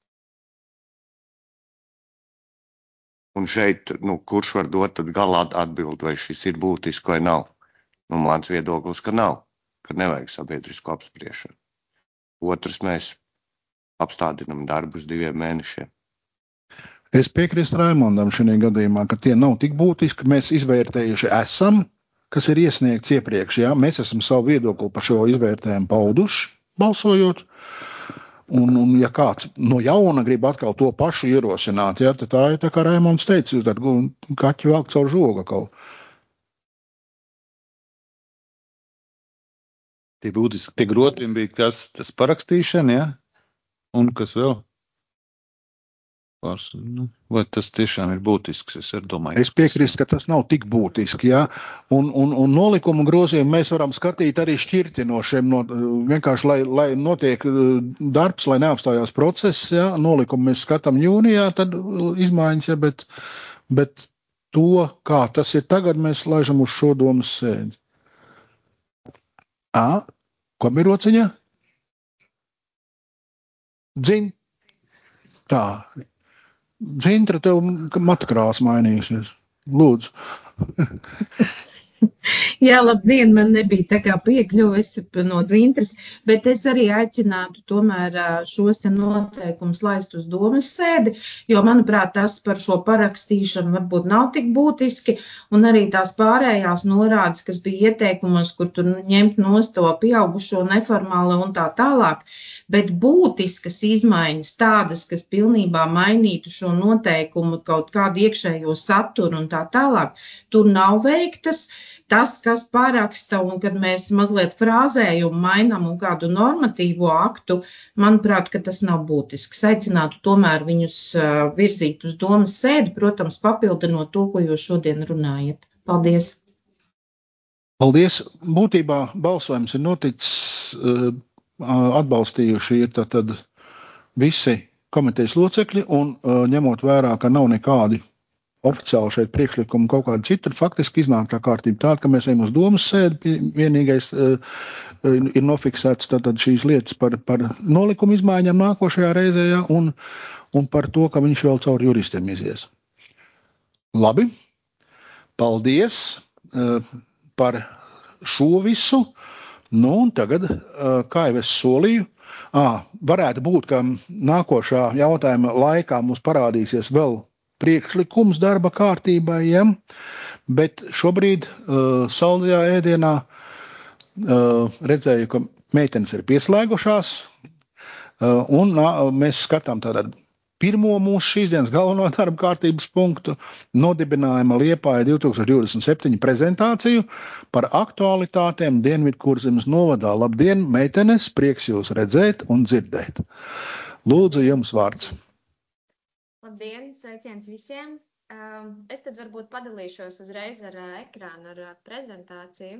Un šeit, nu, kurš var dot tad galā atbild, vai šis ir būtiski vai nav? Nu, mans viedoklis, ka nav, ka nevajag sabiedrisku apspriešanu. Otrs, mēs apstādinam darbu uz diviem mēnešiem. Es piekrīstu Raimondam šajā gadījumā, ka tie nav tik būtiski. Mēs izvērtējuši esam, kas ir iesniegts iepriekš. Jā? Mēs esam savu viedokli par šo izvērtējumu pauduši, balsojot. Un, un ja kāds no jauna grib atkal to pašu ierosināt, ja, tad tā ir tā kā Raimonds teica, tad kaķi velk caur žogu kaut. Tie būtiski, tie grozījumi bija kas, tas parakstīšana, ja? Un kas vēl? Pārs, nu, vai tas tiešām ir būtisks? Es arī domāju. Es piekrīstu, ka tas nav tik būtiski, ja? Un, un, un nolikumu grozījumu mēs varam skatīt arī šķirti no šiem, no, vienkārši, lai, lai notiek darbs, lai neapstājās process, ja? Nolikumu mēs skatām jūnijā, tad izmaiņas, ja? bet, bet to, kā tas ir tagad, mēs laižam uz šo domas sēdi. Ā, ko ir rociņā? Dzin. Tā. Dzintra, tev matakrāsa mainījusies. Lūdzu. Jā, labdien, man nebija tā kā piekļuves no Dzintras, bet es arī aicinātu tomēr šos te noteikumus laist uz domas sēdi, jo, manuprāt, tas par šo parakstīšanu varbūt nav tik būtiski, un arī tās pārējās norādes, kas bija ieteikumos, kur tur ņemt nost to pieaugušo neformālo un tā tālāk, bet būtiskas izmaiņas tādas, kas pilnībā mainītu šo noteikumu kaut kādu iekšējo saturu un tā tālāk, tur nav veiktas. Tas, kas paraksta un kad mēs mazliet frāzējumu mainām un kādu normatīvo aktu, manuprāt, ka tas nav būtisks. Aicinātu tomēr viņus virzīt uz domas sēdi, protams, papildinot to, ko jūs šodien runājat. Paldies! Paldies! Būtībā balsojums ir noticis, atbalstījuši ir tad visi komitejas locekļi un ņemot vērā, ka nav nekādi oficiāli šeit priekšlikumu kaut kāda cita, faktiski iznāk tā kārtība tāda, ka mēs ejam uz domas sēdi, vienīgais uh, ir nofiksēts tātad šīs lietas par, par nolikumu izmaiņām nākošajā reizē, ja, un, un par to, ka viņš vēl caur juristiem izies. Labi, paldies uh, par šo visu. Nu, un tagad, uh, kā jau es solīju, à, varētu būt, ka nākošā jautājuma laikā mums parādīsies vēl priekšlikums darba kārtībai, ja? Bet šobrīd uh, saldajā ēdienā uh, redzēju, ka meitenes ir pieslēgušās, uh, un uh, mēs skatām tātad pirmo mūsu šīs dienas galveno darba kārtības punktu nodibinājuma Liepāja divi tūkstoši divdesmit septiņi prezentāciju par aktualitātēm Dienvidkurzemes novadā. Labdien, meitenes, prieks jūs redzēt un dzirdēt. Lūdzu, jums vārds. Labdien, sveiciens visiem. Es tad varbūt padalīšos uzreiz ar ekrānu, ar prezentāciju.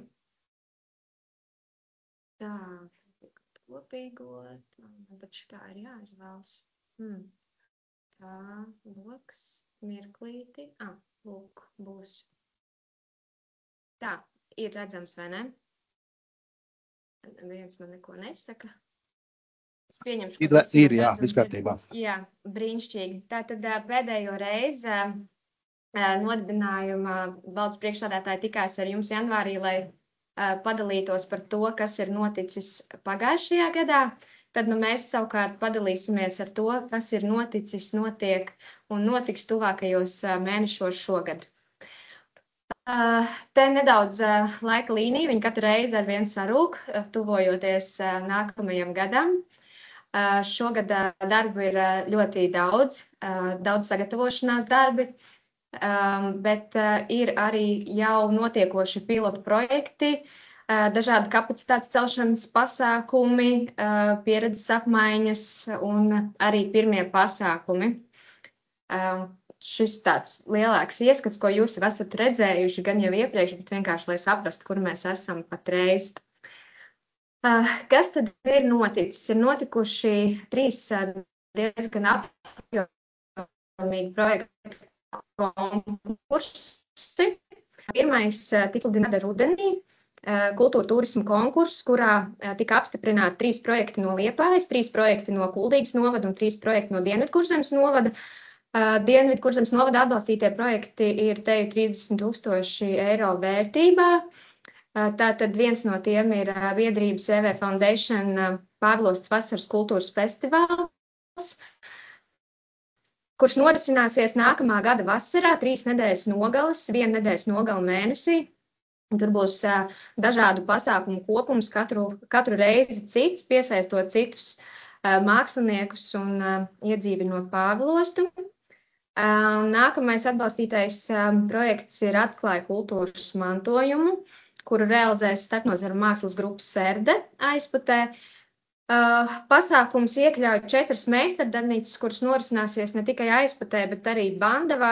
Tā, kopīgot, bet kā ir jāizvēlas. Hmm. Tā, loks, mirklīti. Ah, lūk, būs. Tā, ir redzams, vai ne? Viens man neko nesaka. Es pieņemšu, ir, ir jā, viskārtībā. Jā, brīnišķīgi. Tātad pēdējo reizi nodibinājuma valdes priekšsādātāji tikās ar jums janvārī, lai padalītos par to, kas ir noticis pagājušajā gadā. Tad nu, mēs savukārt padalīsimies ar to, kas ir noticis, notiek un notiks tuvākajos mēnešos šogad. Te nedaudz laika līnija, viņa katru reizi ar vienu sarūk, tuvojoties nākamajam gadam. Šogad darbu ir ļoti daudz, daudz sagatavošanās darbi, bet ir arī jau notiekoši pilotu projekti, dažādi kapacitātes celšanas pasākumi, pieredzes apmaiņas un arī pirmie pasākumi. Šis tāds lielāks ieskats, ko jūs jau esat redzējuši gan jau iepriekš, bet vienkārši, lai saprastu, kur mēs esam patreiz. Kas tad ir noticis? Ir notikuši trīs diezgan apjomīgi projektu konkursi. Pirmais tika gada rudenī, kultūra turisma konkurss, kurā tika apstiprināti trīs projekti no Liepājas, trīs projekti no Kuldīgas novada un trīs projekti no Dienvidkurzemes novada. Dienvidkurzemes novada atbalstītie projekti ir teju trīsdesmit tūkstoši eiro vērtībā. Tātad viens no tiem ir biedrības E V Foundation Pāvilostas vasaras kultūras festivāls, kurš norisināsies nākamā gada vasarā, trīs nedēļas nogales, viena nedēļas nogala mēnesī. Tur būs dažādu pasākumu kopums, katru, katru reizi cits, piesaistot citus māksliniekus un iedzīvinot Pāvilostu. Nākamais atbalstītais projekts ir Atklāja kultūras mantojumu, kuru realizēs starpnozaru mākslas grupas Serde aizputē. Pasākums iekļauj četras meistardarbnīcas, kuras norisināsies ne tikai aizputē, bet arī Bandavā.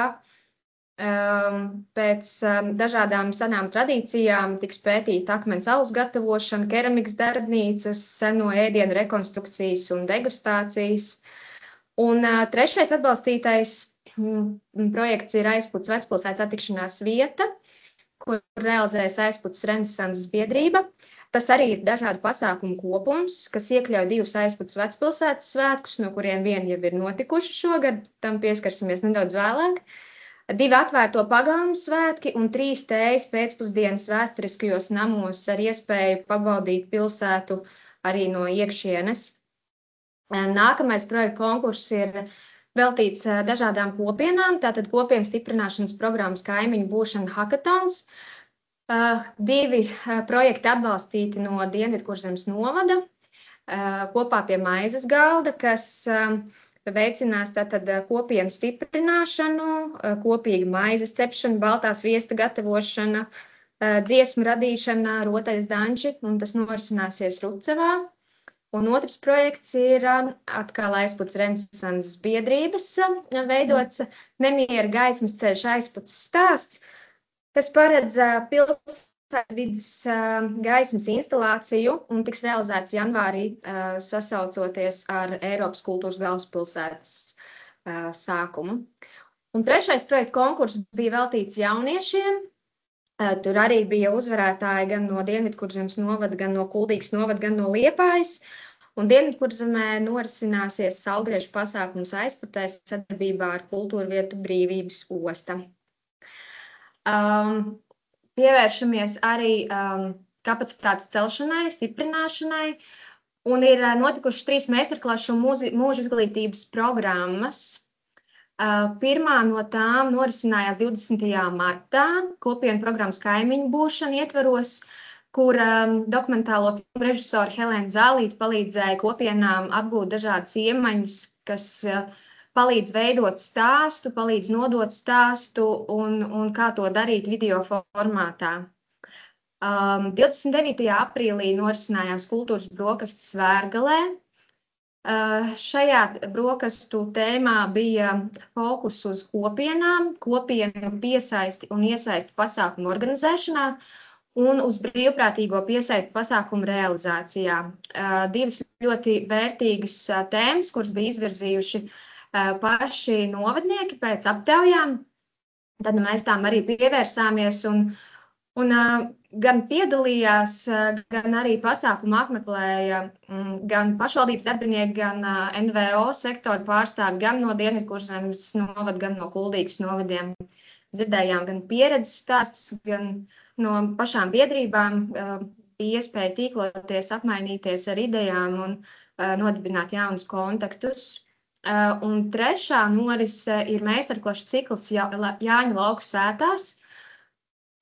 Pēc dažādām senām tradīcijām tiks pētīta akmens alus gatavošana, keramikas darbnīcas, seno ēdienu rekonstrukcijas un degustācijas. Un trešais atbalstītais projekts ir Aizputs vecpilsētas attikšanās vieta, kur realizējas Aizputs Renesanses biedrība. Tas arī ir dažādu pasākumu kopums, kas iekļauj divus Aizputs vecpilsētas svētkus, no kuriem vieni jau ir notikuši šogad, tam pieskarsimies nedaudz vēlāk. Divi atvērto pagalmu svētki un trīs tējas pēcpusdienas vēsturiskajos namos ar iespēju pabaudīt pilsētu arī no iekšienes. Nākamais projekta konkurss ir veltīts dažādām kopienām, tātad kopienas stiprināšanas programmas kaimiņu būšana hackathons. Divi projekti atbalstīti no Dienvidkurzemes novada, kopā pie maizes galda, kas veicinās tātad kopienu stiprināšanu, kopīgu maizes cepšanu, baltā sviesta gatavošana, dziesmu radīšana, rotaļas danči, un tas norisināsies Rucavā. Un otrs projekts ir atkal Aizputs Renesanses biedrības veidots Nemiera gaismas ceļš Aizputs stāsts, kas paredz pilsētvides gaismas instalāciju un tiks realizēts janvārī sasaucoties ar Eiropas kultūras galvaspilsētas sākumu. Un trešais projekta konkurss bija veltīts jauniešiem. Tur arī bija uzvarētāji gan no Dienvidkurzemes novada, gan no Kuldīgas novada, gan no Liepājas. Un Dienvidkurzemē norisināsies saulgriežu pasākums Aizputē sadarbībā ar kultūra vietu Brīvības osta. Um, pievēršamies arī um, kapacitātes celšanai, stiprināšanai, un ir uh, notikušas trīs meistarklašu mūža izglītības programmas. Uh, pirmā no tām norisinājās divdesmitajā martā kopienu programmas kaimiņu būšana ietvaros, kur um, dokumentālo filmu režisora Helēna Zālīte palīdzēja kopienām apgūt dažādas iemaņas, kas uh, palīdz veidot stāstu, palīdz nodot stāstu un, un kā to darīt video formātā. Um, divdesmit devītajā aprīlī norisinājās kultūras brokastis Vērgalē. Uh, šajā brokastu tēmā bija fokus uz kopienām, kopienu piesaisti un iesaisti pasākumu organizēšanā un uz brīvprātīgo piesaisti pasākumu realizācijā. Uh, divas ļoti vērtīgas uh, tēmas, kuras bija izvirzījuši uh, paši novadnieki pēc aptaujām. Tad mēs tām arī pievērsāmies un, un uh, gan piedalījās, uh, gan arī pasākumu apmeklēja um, gan pašvaldības darbinieki, gan uh, N V O sektoru pārstāvi, gan no Dienvidkurzemes novada, gan no Kuldīgas novadiem. Dzirdējām gan pieredzes stāstus, gan no pašām biedrībām uh, bija iespēja tīkloties, apmainīties ar idejām un uh, nodibināt jaunus kontaktus. Uh, un trešā norise ir meistarklašu cikls Jā, Jāņa lauku sētās.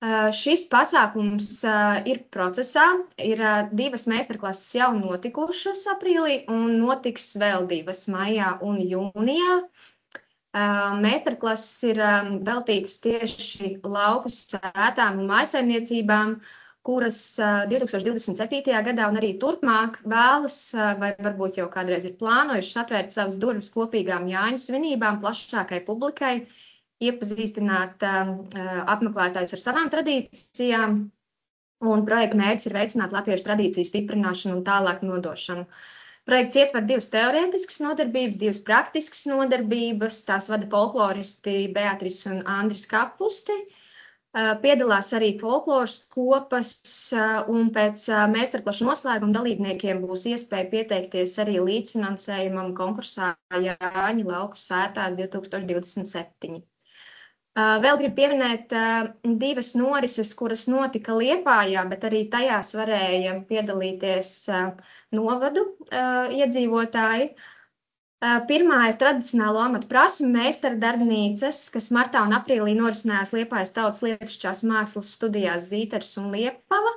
Šis pasākums ir procesā, ir divas meistarklases jau notikušas aprīlī un notiks vēl divas maijā un jūnijā. Meistarklases ir veltītas tieši lauku sētām un mājsaimniecībām, kuras divi tūkstoši divdesmit septītajā gadā un arī turpmāk vēlas, vai varbūt jau kādreiz ir plānojušas atvērt savas durvis kopīgām Jāņu svinībām plašākai publikai, iepazīstināt uh, apmeklētājus ar savām tradīcijām, un projekta mērķis ir veicināt latviešu tradīciju stiprināšanu un tālāk nodošanu. Projekts ietver divas teorētiskas nodarbības, divas praktiskas nodarbības, tās vada folkloristi Beatrice un Andris Kapusti. Uh, piedalās arī folkloras kopas, uh, un pēc uh, meistarklašu noslēguma dalībniekiem būs iespēja pieteikties arī līdzfinansējumam konkursā Jāņu lauku sētā divi tūkstoši divdesmit septiņi. Vēl gribu pieminēt divas norises, kuras notika Liepājā, bet arī tajās varēja piedalīties novadu iedzīvotāji. Pirmā ir tradicionālo amatu prasmu meistara darbnīcas, kas martā un aprīlī norisinājās Liepājas tautas lietišķās mākslas studijās Zīters un Liepava.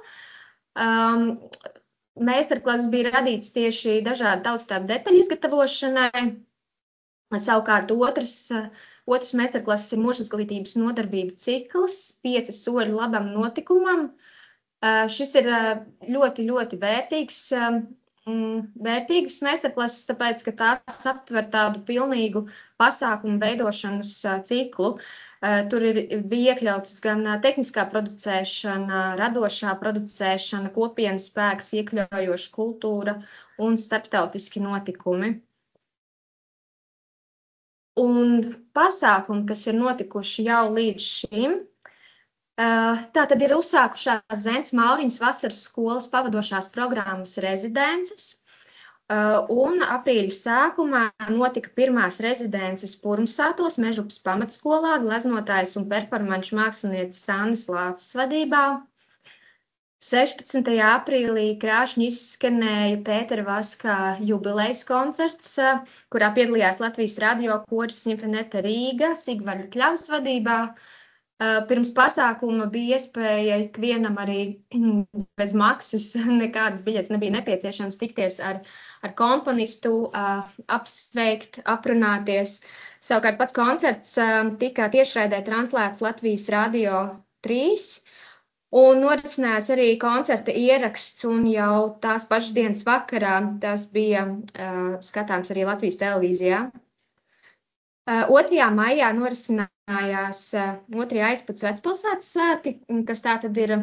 Meistarklases bija radīts tieši dažādu tautstēbu detaļu izgatavošanai. Savukārt otrs Otrs meistarklases ir mūžizglītības nodarbību cikls, pieci soļi labam notikumam. Šis ir ļoti, ļoti vērtīgs, vērtīgs meistarklases, tāpēc, ka tās aptver tādu pilnīgu pasākumu veidošanas ciklu. Tur ir, bija iekļauts gan tehniskā producēšana, radošā producēšana, kopienu spēks, iekļaujoša kultūra un starptautiski notikumi. Un pasākumi, kas ir notikuši jau līdz šim, tā tad ir uzsākušās Zentes Mauriņas vasaras skolas pavadošās programmas rezidences, un aprīļa sākumā notika pirmās rezidences Purmsātos Mežupas pamatskolā gleznotājas un performanču mākslinieces Annas Lāces vadībā. sešpadsmitajā aprīlī krāšņi izskanēja Pētera Vaskā jubilejas koncerts, kurā piedalījās Latvijas radio koris Simfoneta Rīga, Sigvarda Kļavas vadībā. Pirms pasākuma bija iespēja ikvienam arī bez maksas, nekādas biļetes nebija nepieciešams tikties ar, ar komponistu, apsveikt, aprunāties. Savukārt pats koncerts tika tiešraidē translēts Latvijas radio trīs. Un norisinājās arī koncerta ieraksts, un jau tās pašas dienas vakarā tas bija uh, skatāms arī Latvijas televīzijā. Uh, otrajā maijā norisinājās uh, otrajā aizpats vecpilsētas svētki, kas tā tad ir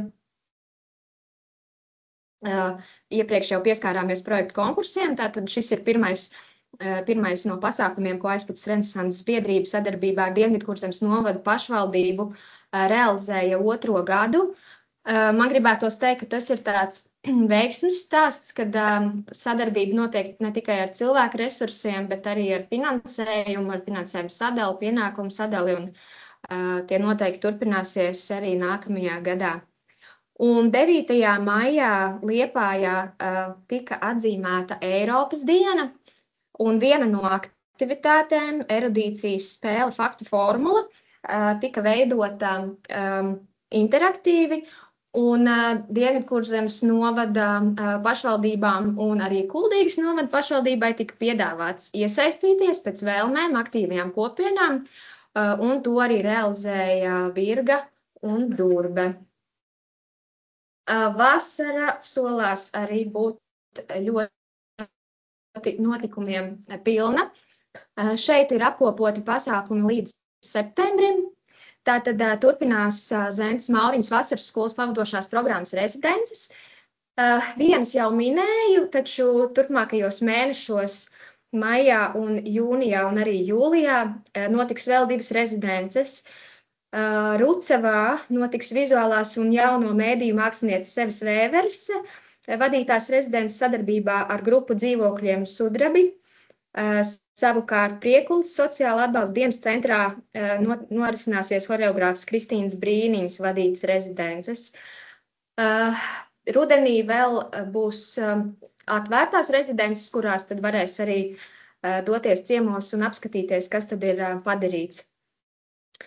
uh, iepriekš jau pieskārāmies projektu konkursiem. Tātad šis ir pirmais, uh, pirmais no pasākumiem, ko Aizpats Renesanses biedrība sadarbībā ar Dienvidkurzemes novadu pašvaldību uh, realizēja otro gadu. Man gribētos teikt, ka tas ir tāds veiksmes stāsts, kad um, sadarbība notiek ne tikai ar cilvēku resursiem, bet arī ar finansējumu, ar finansējumu sadali, pienākumu sadali, un uh, tie noteikti turpināsies arī nākamajā gadā. Un devītajā maijā Liepājā uh, tika atzīmēta Eiropas diena, un viena no aktivitātēm, erudīcijas spēle Faktu formula, uh, tika veidota um, interaktīvi, un uh, Dienvidkurzemes novada uh, pašvaldībām un arī Kuldīgas novada pašvaldībai tika piedāvāts iesaistīties pēc vēlmēm aktīvajām kopienām, uh, un to arī realizēja Virga un Durbe. Uh, vasara solās arī būt ļoti notikumiem pilna. Uh, šeit ir apkopoti pasākumi līdz septembrim. Tātad uh, turpinās uh, Zentes Mauriņas vasaras skolas pavadošās programmas rezidences. Uh, vienas jau minēju, taču turpmākajos mēnešos, maijā un jūnijā un arī jūlijā, uh, notiks vēl divas rezidences. Uh, Rucavā notiks vizuālās un jauno mēdīju mākslinieces Seves Vēveres uh, vadītās rezidences sadarbībā ar grupu dzīvokļiem Sudrabi. Uh, Savukārt Priekulas sociāla atbalsta dienas centrā uh, norisināsies horeogrāfas Kristīnas Brīniņas vadītas rezidences. Uh, rudenī vēl būs uh, atvērtās rezidences, kurās tad varēs arī uh, doties ciemos un apskatīties, kas tad ir uh, padarīts.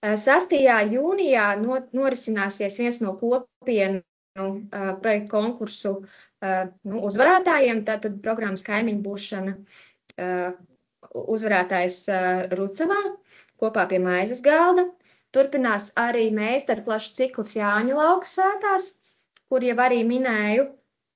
sastajā jūnijā norisināsies viens no kopienu projektu konkursu nu, uzvarētājiem, tātad programmas Kaimiņu būšana uzvarētājs Rucavā kopā pie maizes galda. Turpinās arī meistarklašu cikls Jāņu lauksētās, kur jau arī minēju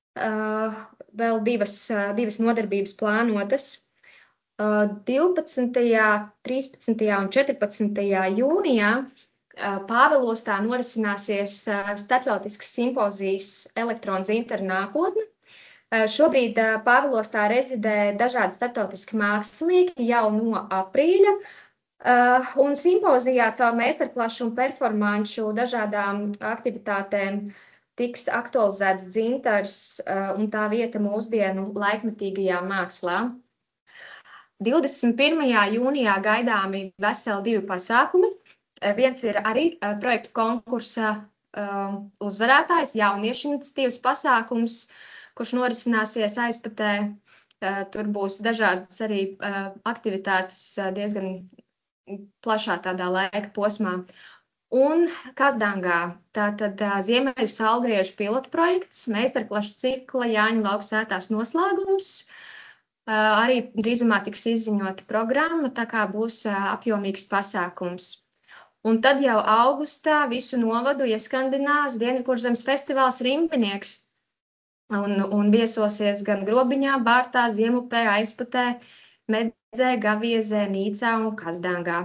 vēl divas, divas nodarbības plānotas. divpadsmitajā, trīspadsmitajā un četrpadsmitajā jūnijā Pāvilostā norisināsies starptautiskas simpozijas elektrodzintra nākotne. Šobrīd Pāvilostā rezidē dažādi starptautiski mākslinieki jau no aprīļa, un simpozijā caur meistarklašu un performanšu dažādām aktivitātēm tiks aktualizēts dzintars un tā vieta mūsdienu laikmetīgajā mākslā. divdesmit pirmajā jūnijā gaidāmi veseli divi pasākumi. Viens ir arī projektu konkursa uzvarētājs, jauniešu iniciatīvas pasākums, kurš norisināsies Aizpatē. Tur būs dažādas arī aktivitātes diezgan plašā tādā laika posmā. Un Kazdangā, tātad Ziemeļu Saulgriežu pilotu projekts, meistarklašu cikla Jāņu lauksētās noslēgums. Arī drīzumā tiks izziņota programma, tā kā būs apjomīgs pasākums. Un tad jau augustā visu novadu ieskandinās Dienvidkurzemes festivāls Rimpinieks. Un, un viesosies gan Grobiņā, Bārtā, Ziemupē, Aizpatē, Medzē, Gaviezē, Nīcā un Kazdangā.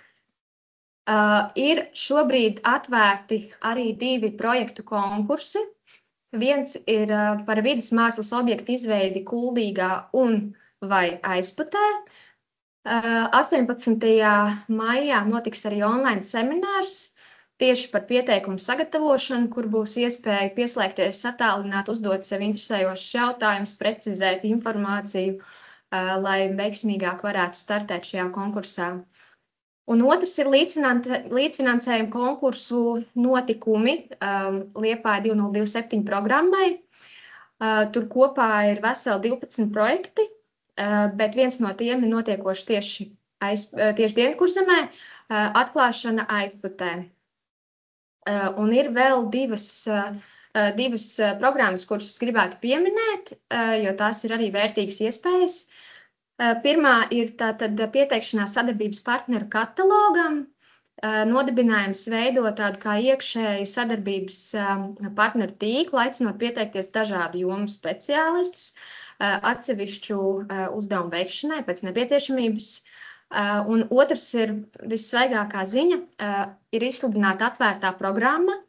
Uh, ir šobrīd atvērti arī divi projektu konkursi. Viens ir uh, par vidas mākslas objektu izveidi Kuldīgā un vai Aizpatē. Uh, astoņpadsmitajā maijā notiks arī online seminārs tieši par pieteikumu sagatavošanu, kur būs iespēja pieslēgties, attālināt, uzdot sev interesējošus jautājumus, precizēt informāciju, uh, lai veiksmīgāk varētu startēt šajā konkursā. Un otrs ir līdzfinansējuma konkursu notikumi um, Liepāja divi nulle divi septiņi programmai. Uh, tur kopā ir veseli divpadsmit projekti, uh, bet viens no tiem ir notiekoši tieši, aiz, uh, tieši Dienvidkurzemē, uh, atklāšana Aizpatē. Uh, un ir vēl divas, uh, divas uh, programmas, kuras es gribētu pieminēt, uh, jo tās ir arī vērtīgas iespējas. Pirmā ir tātad pieteikšanās sadarbības partneru katalogam. Nodibinājums veidot tādu kā iekšēju sadarbības partneru tīklu, aicinot pieteikties dažādu jomu speciālistus, atsevišķu uzdevumu veikšanai pēc nepieciešamības. Un otrs ir vissvaigākā ziņa, ir izsludināta atvērtā programma.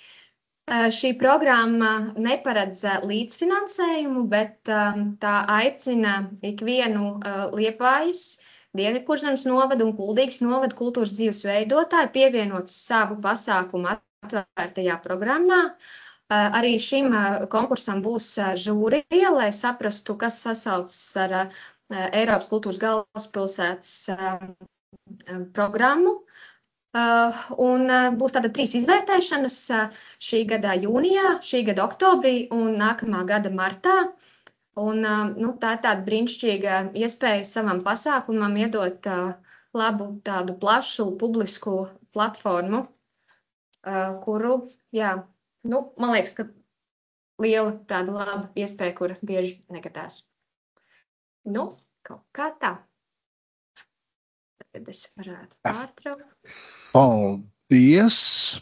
Šī programma neparedz līdzfinansējumu, bet um, tā aicina ikvienu uh, Liepājas, Dienvidkurzemes novadu un Kuldīgas novadu kultūras dzīves veidotāju pievienot savu pasākumu atvērtajā programmā. Uh, arī šim uh, konkursam būs uh, žūrija, lai saprastu, kas sasaucas ar uh, Eiropas kultūras galvaspilsētas uh, programmu. Uh, un uh, būs tāda trīs izvērtēšanas uh, šī gada jūnijā, šī gada oktobrī un nākamā gada martā. Un, uh, nu, tā ir tāda brīnišķīga iespēja savam pasākumam iedot uh, labu tādu plašu publisku platformu, uh, kuru, jā, nu, man liekas, ka liela tāda laba iespēja, kur bieži negadās. Nu, kaut kā tā. Tad es varētu pārtraukt. Paldies!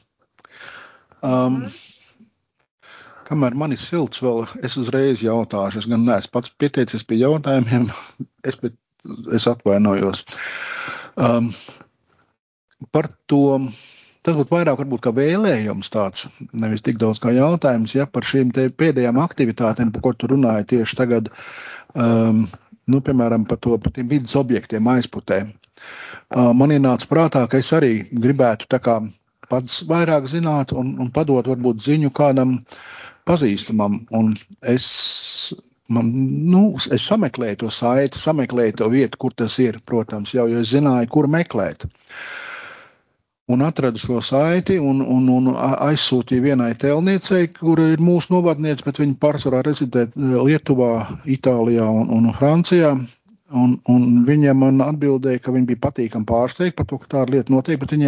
Um, kamēr man ir silts vēl, es uzreiz jautāšu. Es gan neesmu pats pieteicies pie jautājumiem, es, bet, es atvainojos. Um, par to, tas būtu vairāk varbūt kā vēlējums tāds, nevis tik daudz kā jautājums, ja par šīm te pēdējām aktivitātēm, par ko tu runāji tieši tagad, um, nu, piemēram, par to, par tiem vidas objektiem Aizputē. Man ienāca prātā, ka es arī gribētu tā kā pats vairāk zināt un, un padot varbūt ziņu kādam pazīstamam. Un es, man, nu, es sameklēju to saiti, sameklēju to vietu, kur tas ir, protams, jau, jo es zināju, kur meklēt. Un atradu šo saiti un, un, un aizsūtīju vienai tēlniecei, kura ir mūsu novadniece, bet viņa pārsvarā rezidē Lietuvā, Itālijā un, un Francijā. Un, un viņa man atbildēja, ka viņa bija patīkami pārsteigta par to, ka tāda lieta notiek, bet viņai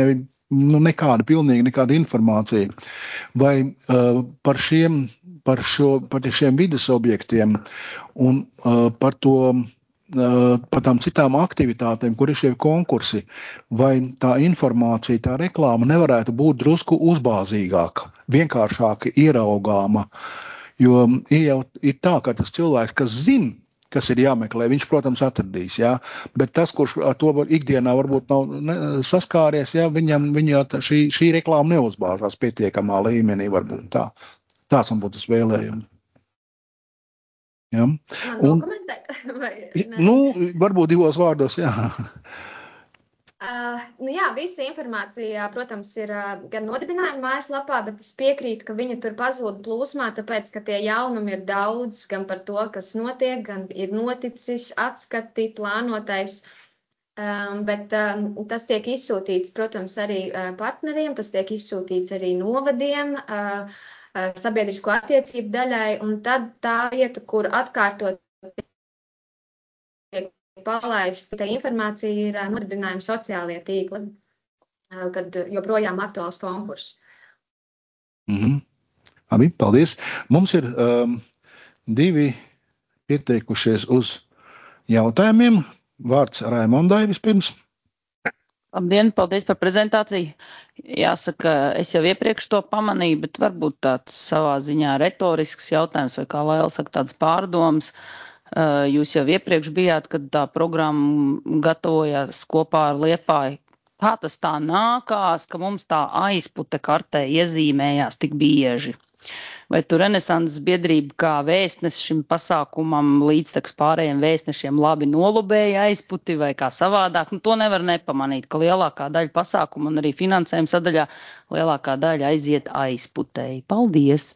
nu, nekāda pilnīgi nekāda informācija. Vai uh, par, šiem, par, šo, par šiem vides objektiem un uh, par to par tām citām aktivitātēm, kur ir šie konkursi, vai tā informācija, tā reklāma nevarētu būt drusku uzbāzīgāka, vienkāršāka, ieraugāma, jo ir jau ir tā, ka tas cilvēks, kas zina, kas ir jāmeklē, viņš, protams, atradīs, jā, bet tas, kurš ar to ikdienā varbūt nav ne, saskāries, jā, viņam, viņa šī, šī reklāma neuzbāžās pietiekamā līmenī, varbūt tā. Tāds man būtu tas vēlējums. Ja. Man dokumentēt? Vai, nu, varbūt divos vārdos, jā. Uh, nu jā, visa informācija, protams, ir uh, gan nodibinājuma mājaslapā, bet es piekrītu, ka viņa tur pazūd plūsmā, tāpēc, ka tie jaunumi ir daudz, gan par to, kas notiek, gan ir noticis, atskati, plānotais. Um, bet um, tas tiek izsūtīts, protams, arī uh, partneriem, tas tiek izsūtīts arī novadiem, uh, sabiedrisko attiecību daļai, un tad tā vieta, kur atkārtot tiek palaista informācija, ir nodibinājuma sociālie tīkli, kad joprojām aktuāls konkurss. Mm-hmm. Abi, paldies. Mums ir um, divi pieteikušies uz jautājumiem. Vārds Raimondai vispirms. Labdien, paldies par prezentāciju. Jāsaka, es jau iepriekš to pamanīju, bet varbūt tāds savā ziņā retorisks jautājums, vai kā Laila saka, tāds pārdoms. Jūs jau iepriekš bijāt, kad tā programma gatavojās kopā ar Liepāju. Kā tas tā nākās, ka mums tā aizpute kartē iezīmējās tik bieži? Vai tu Renesanses biedrība kā vēstnes šim pasākumam līdztekus pārējiem vēstnešiem labi nolubēja aizputi vai kā savādāk? Nu, to nevar nepamanīt, ka lielākā daļa pasākuma un arī finansējuma sadaļā lielākā daļa aiziet aizputēji. Paldies!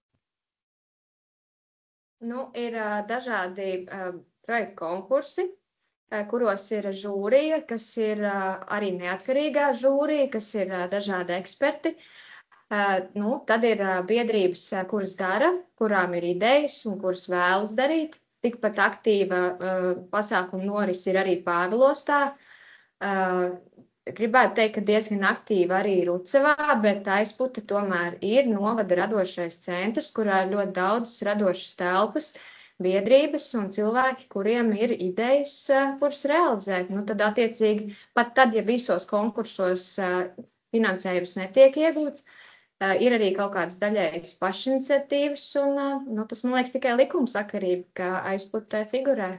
Nu, ir uh, dažādi uh, projektu konkursi, uh, kuros ir žūrija, kas ir uh, arī neatkarīgā žūrija, kas ir uh, dažādi eksperti. Uh, nu, tad ir uh, biedrības, uh, kuras dara, kurām ir idejas un kuras vēlas darīt. Tikpat aktīva uh, pasākuma noris ir arī Pāvilostā. Uh, gribētu teikt, ka diezgan aktīva arī Rucevā, bet aizpute tomēr ir novada radošais centrs, kurā ir ļoti daudz radošas telpas, biedrības un cilvēki, kuriem ir idejas, uh, kuras realizēt. Nu, tad attiecīgi, pat tad, ja visos konkursos uh, finansējums netiek iegūts, Uh, ir arī kaut kādas daļējas pašiniciatīvas, un uh, nu, tas, man liekas, tikai likumsakarība, ka aizputē figurē.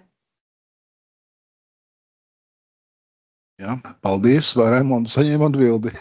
Jā, paldies, vai Raimonda saņēma atbildi?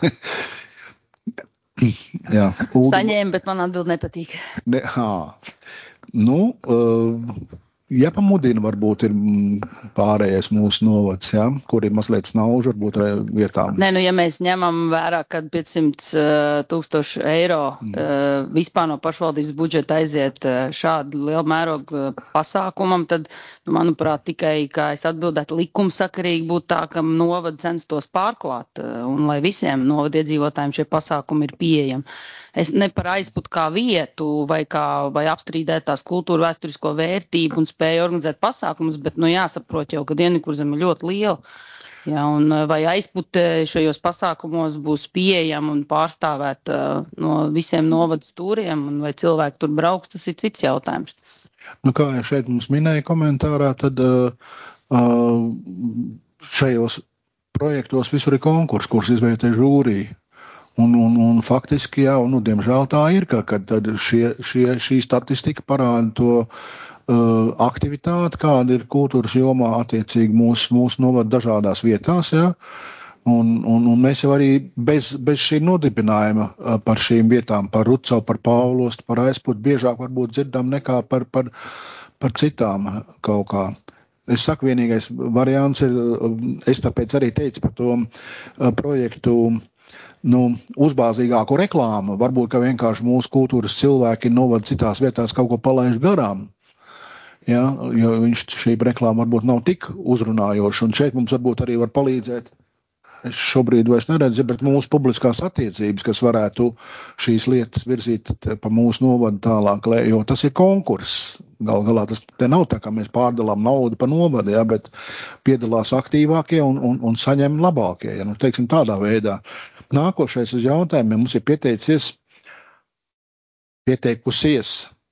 Jā, Uldi... Saņēma, bet man atbildi nepatīk. Ne, hā. Nu, uh, jāpamudina varbūt ir pārējais mūsu novads, ja, kur ir mazliet snauži, varbūt ar vietām. Nē, nu, ja mēs ņemam vērā, kad piecsimt tūkstoši eiro mm. uh, vispār no pašvaldības budžeta aiziet uh, šādu lielu mērogu pasākumam, tad, nu, manuprāt, tikai, kā es atbildētu, likumsakarīgi būtu tā, ka novada censtos pārklāt, uh, un lai visiem novada iedzīvotājiem šie pasākumi ir pieejami. Es ne par aizputu kā vietu vai, kā, vai apstrīdēt tās kultūra vēsturisko vērtību un spēju organizēt pasākumus, bet, nu, jāsaprot jau, ka Dienvidkurzeme ir ļoti liela. Ja, un vai aizpute šajos pasākumos būs pieejama un pārstāvēta uh, no visiem novada stūriem, un vai cilvēki tur brauks, tas ir cits jautājums. Nu, kā jau šeit mums minēja komentārā, tad uh, uh, šajos projektos visur ir konkurss, kurš izvērtē žūriju. Un, un, un faktiski, jā, nu, diemžēl tā ir, ka, ka tad šie, šie, šī statistika parāda to uh, aktivitāti, kāda ir kultūras jomā attiecīgi mūsu, mūsu novada dažādās vietās, jā. Un, un, un mēs jau arī bez, bez šī nodibinājuma uh, par šīm vietām, par Rucavu, par Pāvilostu, par aizputu, biežāk varbūt dzirdam nekā par, par, par citām kaut kā. Es saku, vienīgais variants ir, es tāpēc arī teicu par to uh, projektu, nu, uzbāzīgāku reklāmu. Varbūt, ka vienkārši mūsu kultūras cilvēki novada citās vietās kaut ko palaiž garām. Ja, jo viņš šī reklāma varbūt nav tik uzrunājoša. Un šeit mums varbūt arī var palīdzēt. Es šobrīd vairs neredzu, bet mūsu publiskās attiecības, kas varētu šīs lietas virzīt pa mūsu novadu tālāk, jo tas ir konkurss. Gal galā tas te nav tā, ka mēs pārdalām naudu pa novadu, ja, bet piedalās aktīvākie un, un, un saņem labākie, ja, nu, teiksim tādā veidā. Nākošais uz jautājumiem mums ir pieteicies, pieteikusies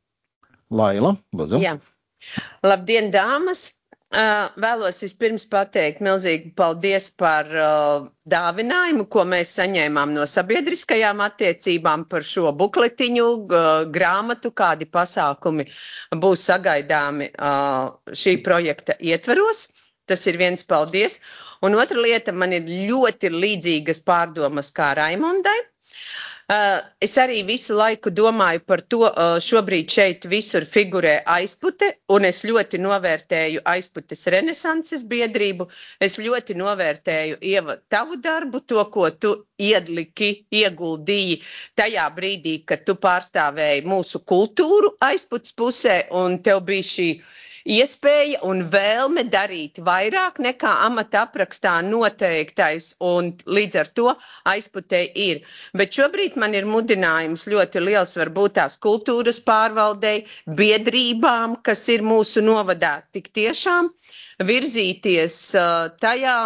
Laila. Lūdzu. Jā. Labdien, dāmas! Uh, vēlos vispirms pateikt milzīgi paldies par uh, dāvinājumu, ko mēs saņēmām no sabiedriskajām attiecībām par šo bukletiņu, uh, grāmatu, kādi pasākumi būs sagaidāmi uh, šī projekta ietveros. Tas ir viens paldies. Un otra lieta, man ir ļoti līdzīgas pārdomas kā Raimondai. Uh, es arī visu laiku domāju par to, uh, šobrīd šeit visur figurē aizpute, un es ļoti novērtēju aizputes renesanses biedrību. Es ļoti novērtēju, Ieva, tavu darbu, to, ko tu iedliki, ieguldīji tajā brīdī, kad tu pārstāvēji mūsu kultūru aizputes pusē, un tev bija šī iespēja un vēlme darīt vairāk nekā amata aprakstā noteiktais, un līdz ar to aizputē ir. Bet šobrīd man ir mudinājums ļoti liels varbūt tās kultūras pārvaldei, biedrībām, kas ir mūsu novadā, tik tiešām virzīties uh, tajā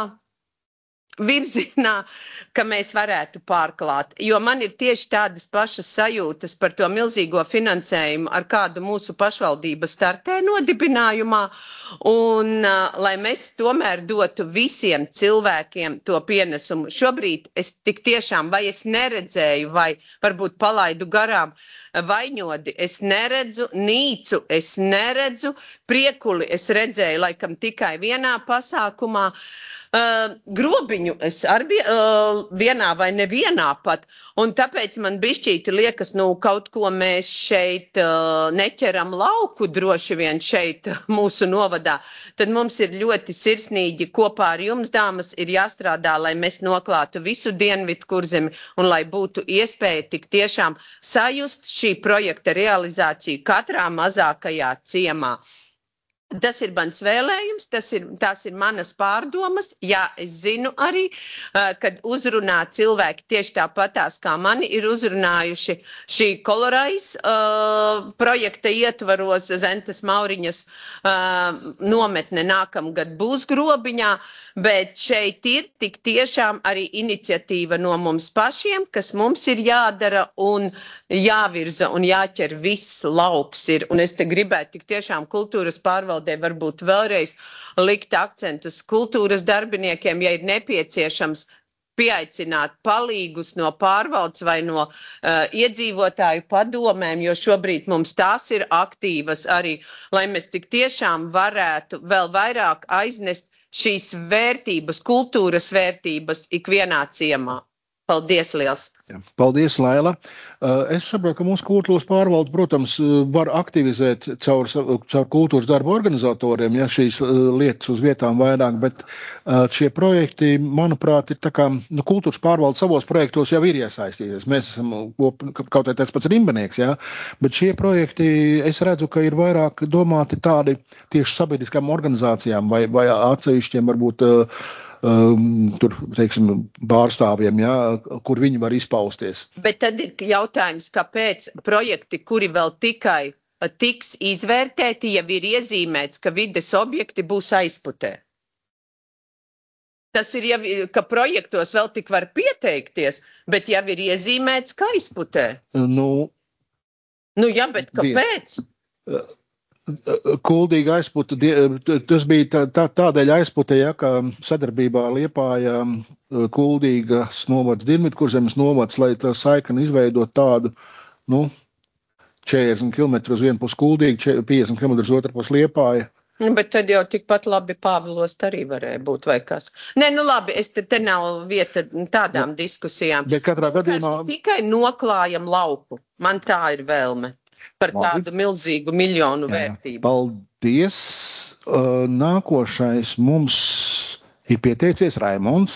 virzienā, ka mēs varētu pārklāt. Jo man ir tieši tādas pašas sajūtas par to milzīgo finansējumu, ar kādu mūsu pašvaldība startē nodibinājumā, un uh, lai mēs tomēr dotu visiem cilvēkiem to pienesumu. Šobrīd es tik tiešām, vai es neredzēju, vai varbūt palaidu garām, Vaņodi es neredzu, Nīcu es neredzu, Priekuli es redzēju laikam tikai vienā pasākumā, uh, Grobiņu es arī uh, vienā vai nevienā pat, un tāpēc man bišķīti liekas, nu kaut ko mēs šeit uh, neķeram lauku droši vien šeit mūsu novadā, tad mums ir ļoti sirsnīgi kopā ar jums, dāmas, ir jāstrādā, lai mēs noklātu visu Dienvidu Kurzemi un lai būtu iespēja tik tiešām sajust šī projekta realizāciju katrā mazākajā ciemā. Tas ir mans vēlējums, tas ir, tās ir manas pārdomas. Jā, es zinu arī, kad uzrunā cilvēki tieši tāpatās, kā mani ir uzrunājuši šī Kolorais uh, projekta ietvaros, Zentas Mauriņas uh, nometne nākamgad būs Grobiņā, bet šeit ir tik tiešām arī iniciatīva no mums pašiem, kas mums ir jādara un jāvirza un jāķer viss lauks ir. Un es te gribētu tik tiešām kultūras pārvaldē varbūt vēlreiz likt akcentus kultūras darbiniekiem, ja ir nepieciešams pieaicināt palīgus no pārvaldes vai no uh, iedzīvotāju padomēm, jo šobrīd mums tās ir aktīvas arī, lai mēs tik tiešām varētu vēl vairāk aiznest šīs vērtības, kultūras vērtības ikvienā ciemā. Paldies liels! Jā, paldies, Laila. Es saprotu, ka mūsu kultūras pārvalde, protams, var aktivizēt caur, caur kultūras darba organizatoriem, ja šīs lietas uz vietām vairāk, bet šie projekti, manuprāt, ir tā kā, nu, kultūras pārvalde savos projektos jau ir iesaistījies. Mēs esam kaut vai tāds pats rimbenieks, ja, bet šie projekti, es redzu, ka ir vairāk domāti tādi tieši sabiedriskām organizācijām vai, vai atsevišķiem varbūt Um, tur, teiksim, pārstāvjiem, ja, kur viņi var izpausties. Bet tad ir jautājums, kāpēc projekti, kuri vēl tikai tiks izvērtēti, jau ir iezīmēts, ka vides objekti būs aizputē. Tas ir jau, ka projektos vēl tik var pieteikties, bet jau ir iezīmēts, ka aizputē. Nu, nu jā, bet kāpēc? Kuldīga aizputa, tas bija tā, tā, tādēļ aizputa, ja, ka sadarbībā Liepāja Kuldīgas novads, Dienvidkurzemes novads, lai tā saikni izveidot tādu, nu, četrdesmit kilometru uz vienu pus Kuldīga, piecdesmit kilometru uz otru pus Liepāja. Bet tad jau tikpat labi Pāvilost arī varēja būt vai kas. Nē, nu labi, es te, te nav vieta tādām ja. diskusijām. Bet katrā gadījumā tikai noklājam lauku. Man tā ir vēlme. Par tādu milzīgu miljonu jā, vērtību. Paldies. Nākošais mums ir pieteicies Raimonds.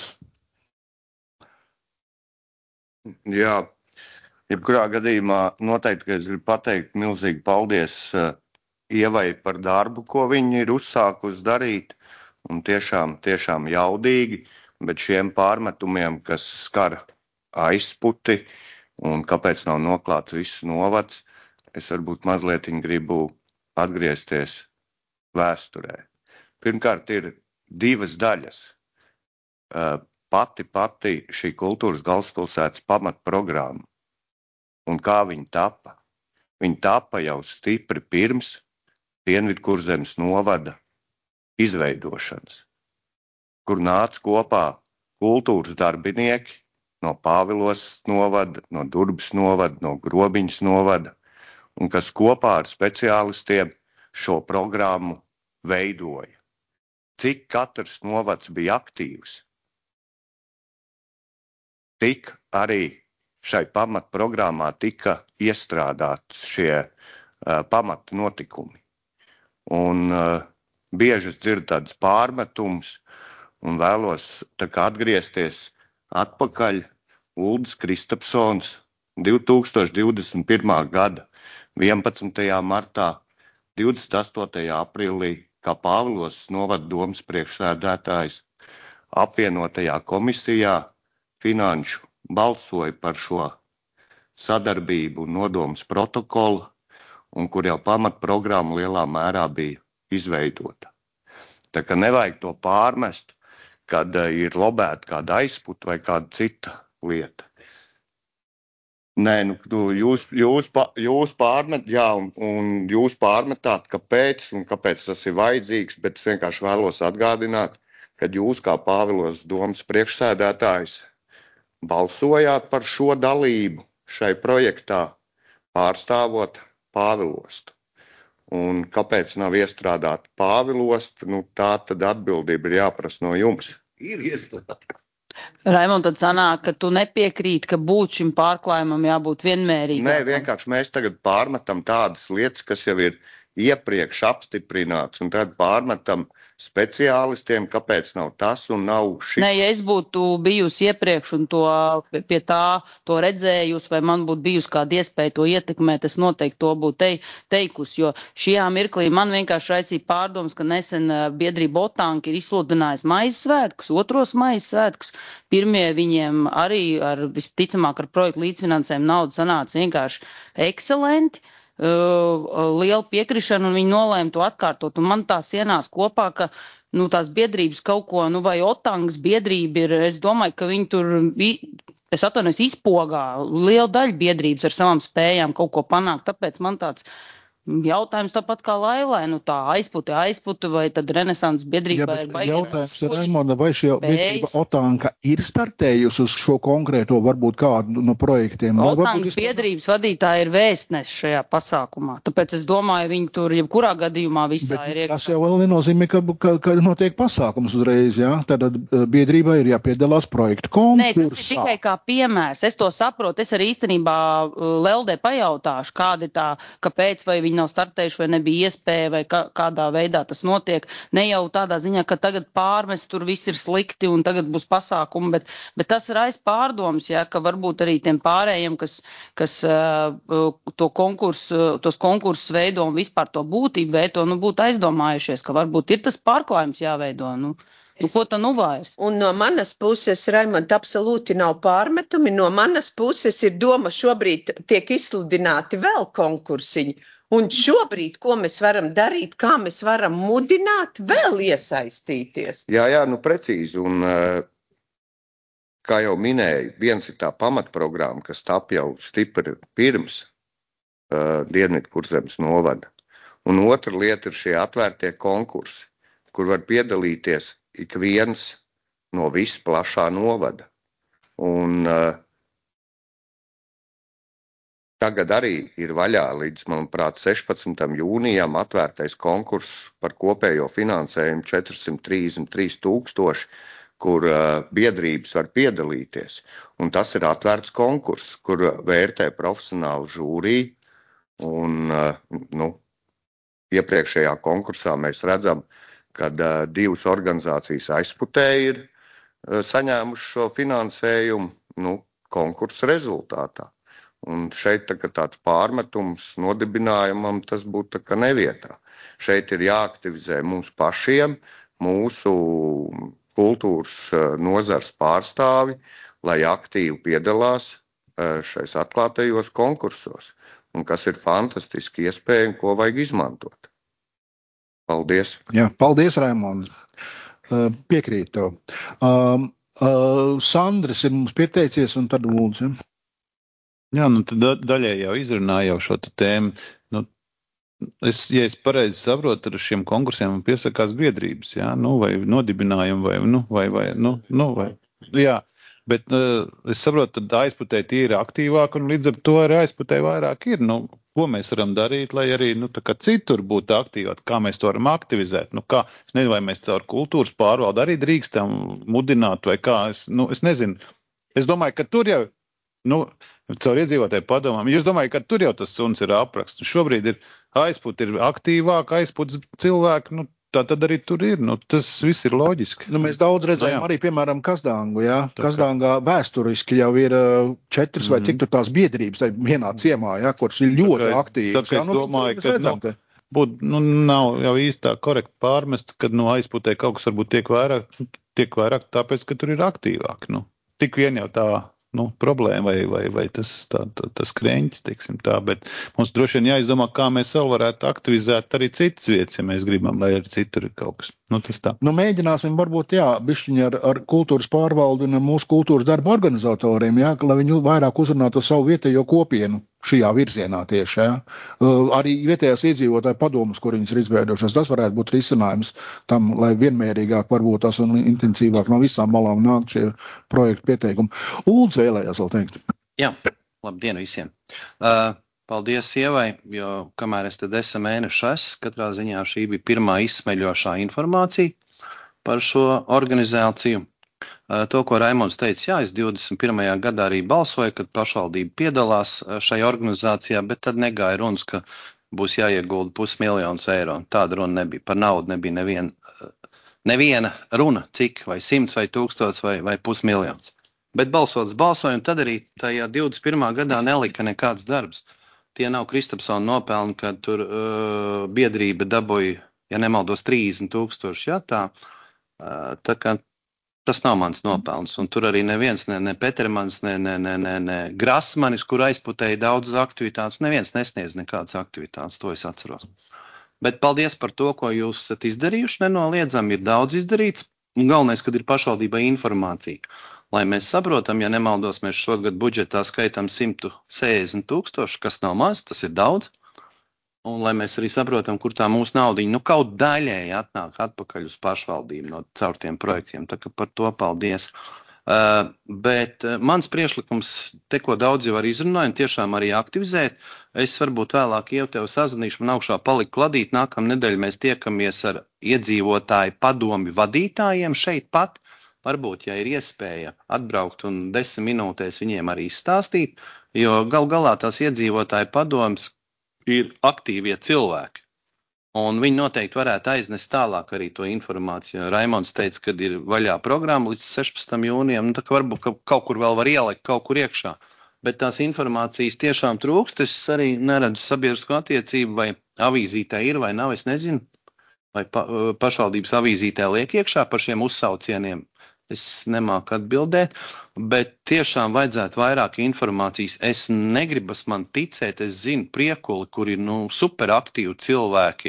Jā, jebkurā gadījumā noteikti, ka es gribu pateikt milzīgi paldies Ievai par darbu, ko viņi ir uzsākusi darīt, un tiešām, tiešām jaudīgi, bet šiem pārmetumiem, kas skar aizputi, un kāpēc nav noklāts viss novads, es varbūt mazliet gribu atgriezties vēsturē. Pirmkārt ir divas daļas. pati pati šī kultūras galvaspilsētas pamatprogramma. Un kā viņa tapa? Viņa tapa jau stipri pirms Dienvidkurzemes novada izveidošanas, kur nāca kopā kultūras darbinieki no Pāvilos novada, no Durbes novada, no Grobiņas novada, un kas kopā ar speciālistiem šo programmu veidoja. Cik katrs novads bija aktīvs, tik arī šai pamatprogrammā tika iestrādāts šie uh, pamata notikumi. Un uh, bieži es dzirdu tādas pārmetumus un vēlos tā kā atgriezties atpakaļ Uldis Kristapsons divi tūkstoši divdesmit pirmā gada vienpadsmitajā martā, divdesmit astotajā aprīlī, kā Pāvilos novada domas priekšsēdētājs, apvienotajā komisijā finanšu balsoja par šo sadarbību un nodomas protokolu, un kur jau pamatprogramma lielā mērā bija izveidota. Tā kā nevajag to pārmest, kad uh, ir lobēta kāda aizputa vai kāda cita lieta. Nē, nu, jūs, jūs, jūs pārmet, jā, un, un jūs pārmetāt, kāpēc un kāpēc tas ir vajadzīgs, bet es vienkārši vēlos atgādināt, kad jūs kā Pāvilos domas priekšsēdētājs balsojāt par šo dalību šai projektā, pārstāvot Pāvilostu. Un kāpēc nav iestrādāta Pāvilosta, nu tā tad atbildība ir jāprasa no jums. Ir iestrādāta. Raimond, tad sanāk, ka tu nepiekrīt, ka būt šim pārklājumam jābūt vienmērīgam. Nē, vienkārši mēs tagad pārmetam tādas lietas, kas jau ir iepriekš apstiprināts, un tad pārmetam speciālistiem, kāpēc nav tas un nav šis. Nē, ja es būtu bijusi iepriekš un to, pie tā to redzējusi, vai man būtu bijusi kāda iespēja to ietekmēt, es noteikti to būtu te, teikusi, jo šajā mirklī man vienkārši raisīja pārdoms, ka nesen biedrība Otanka ir izsludinājusi maizes svētkus, otros maizes svētkus. Pirmie viņiem arī ar visticamāk ar projektu līdzfinansējumu naudu sanāca vienkārši ekscelenti. Uh, liela piekrišana, un viņi nolēma to atkārtot. Un man tās ienās kopā, ka nu, tās biedrības kaut ko, nu, vai Otangas biedrība ir, es domāju, ka viņi tur, es atvainojos, izpogā liela daļa biedrības ar savām spējām kaut ko panākt. Tāpēc man tāds jautājums tāpat kā Lailai, nu tā aizputi, aizputi, vai tad Renesanses biedrība ir baigta. Jautājums ir, Raimonda, vai šī biedrība Otanka ir startējusi uz šo konkrēto, varbūt kādu no projektiem? Otangas biedrības vadītāja ir vēstnesis šajā pasākumā, tāpēc es domāju, viņi tur jebkurā gadījumā visā Bet ir iekšā. Tas jau vēl nenozīmē, ka, ka, ka notiek pasākums uzreiz, jā? Tad biedrībai ir jāpiedalās projektu konkursā. Nē, tas ir tikai kā piemērs. Es to saprotu, es arī īstenībā Leldē pajautāšu, kādi tā, kāpēc vai viņi nav startējuši, vai nebija iespēja, vai kā, kādā veidā tas notiek. Ne jau tādā ziņā, ka tagad pārmest, tur viss ir slikti un tagad būs pasākumi, bet, bet tas raisa pārdoms, ja, ka varbūt arī tiem pārējiem, kas, kas uh, to konkursu, tos konkursus veido un vispār to būtību veido, nu būtu aizdomājušies, ka varbūt ir tas pārklājums jāveido. Nu. Nu, ko tā nu vairs? Un no manas puses, Raimond, absolūti nav pārmetumi. No manas puses ir doma, šobrīd tiek izsludināti vēl konkursiņi. Un šobrīd, ko mēs varam darīt, kā mēs varam mudināt vēl iesaistīties? Jā, jā, nu precīzi. Un, kā jau minēju, viens ir tā pamatprogramma, kas tap jau stipri pirms uh, Dienvidkurzemes novada. Un otra lieta ir šie atvērtie konkursi, kur var piedalīties ik viens no visplašā novada. Un uh, tagad arī ir vaļā līdz, manuprāt, sešpadsmitajam jūnijam atvērtais konkurss par kopējo finansējumu četrsimt trīsdesmit trīs tūkstoši, kur uh, biedrības var piedalīties. Un tas ir atvērts konkurss, kur vērtē profesionāli žūrija. Un, uh, nu, iepriekšējā konkursā mēs redzam, kad uh, divas organizācijas aizputē ir uh, saņēmuši šo finansējumu, nu, konkursa rezultātā. Un šeit tā, tāds pārmetums nodibinājumam tas būtu tā, ka nevietā. Šeit ir jāaktivizē mums pašiem, mūsu kultūras nozars pārstāvi, lai aktīvi piedalās šais atklātajos konkursos. Un kas ir fantastiski iespēja, ko vajag izmantot. Paldies. Jā, paldies, Raimond. Piekrīt tev. Um, Uh, Sandris ir mums pieteicies, un tad lūdzu. Jā, nu tad da- daļai jau izrunāju jau šo te tēmu. Nu, es, ja es pareizi saprotu, tad uz šiem konkursiem piesakās biedrības, jā, nu, vai nodibinājumi, vai, nu, vai, vai, nu, nu, vai, jā. Bet uh, es saprotu, tad aizputēji tie ir aktīvāki, un līdz ar to arī aizputēji vairāk ir. Nu, ko mēs varam darīt, lai arī, nu, tā kā citur būtu aktīvāk, kā mēs to varam aktivizēt? Nu, kā, es nezinu, vai mēs caur kultūras pārvaldu arī drīkstam mudināt, vai kā, es, nu, es nezinu. Es domāju, ka tur jau, nu, caur iedzīvotāju padomām, es domāju, ka tur jau tas suns ir apraksts. Šobrīd ir aizput, ir aktīvāk, aizputs cilvēki, nu, tā tad arī tur ir. Nu, tas viss ir loģiski. Nu, mēs daudz redzējām Nu, jā. arī, piemēram, Kazdangu. Jā. Tā kā- Kazdangā vēsturiski jau ir uh, četras vai Mhm. cik tur tās biedrības tai vienā ciemā, jā, kuras ir ļoti Tā kā es- aktīvas. tā kā jā. es Nu, domāju, mēs ka, redzam, nu, Būt, nu, nav jau īstā korekti pārmest, kad no aizputē kaut kas varbūt tiek vairāk, tiek vairāk tāpēc, ka tur ir aktīvāk. Nu, tik vien jau tā, nu, problēma vai, vai, vai tas, tā, tā, tas kreņķis, teiksim tā, bet mums droši vien jāizdomā, kā mēs vēl varētu aktivizēt arī citas vietas, ja mēs gribam, lai arī citur ir kaut kas. Nu, tas tā. Nu, mēģināsim varbūt, jā, bišķiņi ar, ar kultūras pārvaldu un ar mūsu kultūras darba organizatoriem, jā, lai viņi vairāk uzrunātu savu vietējo kopienu šajā virzienā tieši, jā. Uh, arī vietējās iedzīvotāju padomus, kur viņas ir izveidojušas, tas varētu būt risinājums tam, lai vienmērīgāk varbūt tas un intensīvāk no visām malām nāk šie projektu pieteikumi. Ulds vēlējās vēl teikt. Jā, labdien visiem. Uh, paldies Ievai, jo kamēr es te desmit mēnešu esmu, katrā ziņā šī bija pirmā izsmeļošā informācija par šo organizāciju. Uh, to, ko Raimonds teica, jā, es divdesmit pirmajā gadā arī balsoju, kad pašvaldība piedalās uh, šajā organizācijā, bet tad negāja runas, ka būs jāiegulda pusmiljons eiro. Tāda runa nebija. Par naudu nebija neviena, uh, neviena runa, cik, vai simts, vai tūkstots, vai, vai pusmiljons. Bet balsots balsoja, un tad arī tajā divdesmit pirmā gadā nelika nekāds darbs. Tie nav Kristapsona nopelni, kad tur uh, biedrība dabūja, ja nemaldos, trīsdesmit tūkstoši, jā, tā. Uh, tā kā tas nav mans nopelns, un tur arī neviens, ne, ne Petermans, ne, ne, ne, ne, ne Grasmanis, kur aizputēja daudzas aktivitātes, neviens nesniedz nekādas aktivitātes, to es atceros. Bet paldies par to, ko jūs esat izdarījuši, nenoliedzami ir daudz izdarīts, un galvenais, kad ir pašvaldībai informācija. Lai mēs saprotam, ja nemaldos, mēs šogad budžetā skaitam simt sešdesmit tūkstoši, kas nav maz, tas ir daudz. Un lai mēs arī saprotam, kur tā mūsu naudiņa, nu kaut daļēji atnāk atpakaļ uz pašvaldību no caur tiem projektiem. Tā kā par to paldies. Uh, bet uh, mans priešlikums, te ko daudz jau arī izrunāju, un tiešām arī aktivizēt, es varbūt vēlāk jau tev sazvanīšu, man augšā palika kladīt, nākamā nedēļa mēs tiekamies ar iedzīvotāju padomi vadītājiem šeit pat. Varbūt, ja ir iespēja atbraukt un desmit minūtēs viņiem arī izstāstīt, jo gal galā tās iedzīvotāju padomas ir aktīvie cilvēki. Un viņi noteikti varētu aiznest tālāk arī to informāciju. Raimonds teica, ka ir vaļā programma līdz sešpadsmitam jūnijam, nu tā kā varbūt ka kaut kur vēl var ielikt kaut kur iekšā. Bet tās informācijas tiešām trūkst, es arī neredzu sabiedrisko attiecību, vai avīzītē ir vai nav, es nezinu. Vai pa, pašvaldības avīzītē liek iekšā par šiem uzsaucieniem. Es nemāku atbildēt, bet tiešām vajadzētu vairāk informācijas. Es negribas man ticēt, es zinu priekuli, kur ir nu, superaktīvi cilvēki,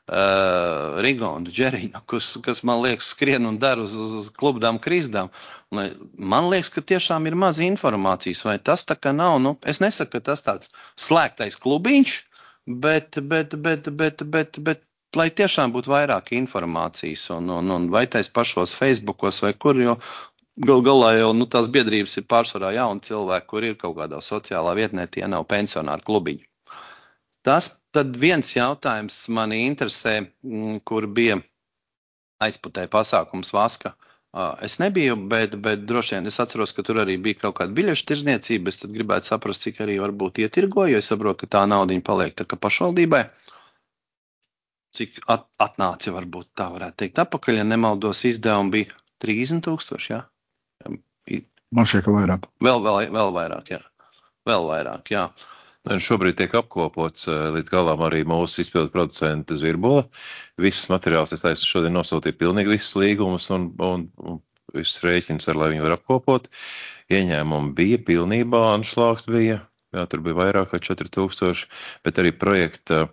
uh, Rigondu, Džeriņu, kas, kas man liekas skrien un dara uz, uz, uz klubdām krīzdām. Man liekas, ka tiešām ir maz informācijas, vai tas tā kā nav, nu, es nesaku, ka tas tāds slēgtais klubiņš, bet, bet, bet, bet, bet, bet lai tiešām būtu vairāk informācijas un, un, un vai tais pašos Facebookos vai kur, jo gal galā jau nu, tās biedrības ir pārsvarā jauni cilvēki, kur ir kaut kādā sociālā vietnē, tie nav pensionāri klubiņi. Tas tad viens jautājums mani interesē, kur bija aizputē pasākums Vaska. Es nebiju, bet, bet droši vien es atceros, ka tur arī bija kaut kāda biļešu tirzniecība, es tad gribētu saprast, cik arī varbūt ietirgoju, jo es saprotu, ka tā naudiņa paliek tā kā pašvaldībai. Cik at, atnāca, varbūt tā varētu teikt, apakaļ, ja nemaldos izdevumi bija trīsdesmit tūkstoši, jā? Man šķiet, ka vairāk. Vēl, vēl, vēl vairāk, jā. Vēl vairāk, jā. Šobrīd tiek apkopots līdz galam arī mūsu izpildu producenta Zvirbola. Visus materiālus es taisu šodien nosūtīju pilnīgi visus līgumus un, un, un visus rēķinus ar, lai viņi var apkopot. Ieņēmumi bija pilnībā, anšlāgs bija, jā, tur bija vairāk kā četri tūkstoši, bet arī projekta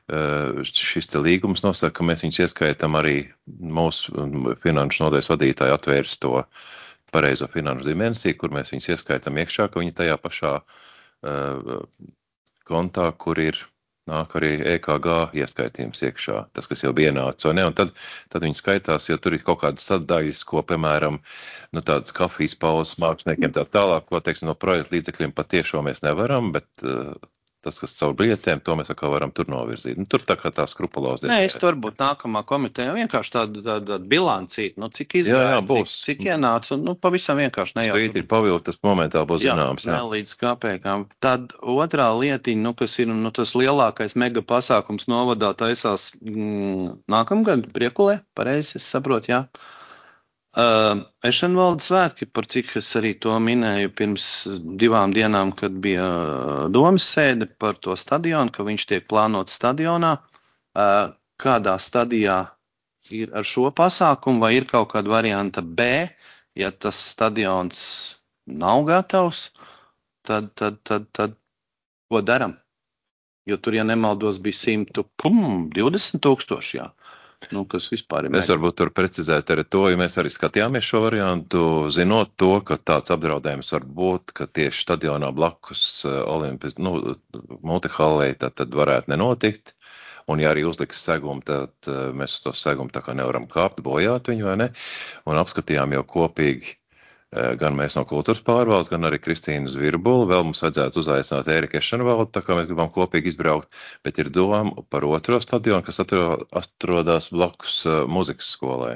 šis te līgums nosaka, ka mēs viņus ieskaitam arī mūsu finanšu nodaļas vadītāji atvērs to, pareizo finanšu dimensiju, kur mēs viņus ieskaitam iekšā, ka viņi tajā pašā uh, kontā, kur ir nāk arī E K G ieskaitījums iekšā, tas, kas jau bija ienācis, vai ne, un tad, tad viņi skaitās, jo tur ir kaut kādas sadaļas, ko, piemēram, nu, tādas kafijas pauzes māksliniekiem tā tālāk, ko, teiksim, no projekta līdzekļiem patiešo mēs nevaram, bet uh, tas, kas caur biļetēm, to mēs atkal varam tur novirzīt. Nu, tur tā kā tā skrupulozi. Nē, es tur varbūt nākamā komiteja vienkārši tāda, tāda bilancīta, nu, cik izgāja, jā, jā, būs. Cik, cik ienāca, un, nu, pavisam vienkārši nejauši. Rīt ir pavilkt, tas momentāli būs zināms. Jā, jā. Līdz kāpēkām. Tad otrā lietiņa, nu, kas ir, nu, tas lielākais mega pasākums novadā taisās mm, nākamgad Priekulē, pareizi es saprotu, jā. Uh, Ešenvaldes svētki, par cik es arī to minēju pirms divām dienām, kad bija domas sēde par to stadionu, ka viņš tiek plānots stadionā. Uh, kādā stadijā ir ar šo pasākumu, vai ir kaut kāda varianta B, ja tas stadions nav gatavs, tad, tad, tad, tad ko daram? Jo tur, ja nemaldos, bija simt divdesmit tūkstoši, jā. Nu, kas vispār ir. Mēs varbūt tur precizēt arī to, jo mēs arī skatījāmies šo variantu, zinot to, ka tāds apdraudējums var būt, ka tieši stadionā blakus Olimpijas, nu, multihallei tad, tad varētu nenotikt. Un ja arī uzliks segumu, tad mēs uz to segumu tā kā nevaram kāpt, bojāt viņu, vai ne? Un apskatījām jau kopīgi, gan mēs no kultūras pārvaldes, gan arī Kristīnu Zvirbulu. Vēl mums vajadzētu uzaicināt Ēriku Ešenvaldu, tā kā mēs gribam kopīgi izbraukt, bet ir doma par otro stadionu, kas atrodas blakus muzikas skolai.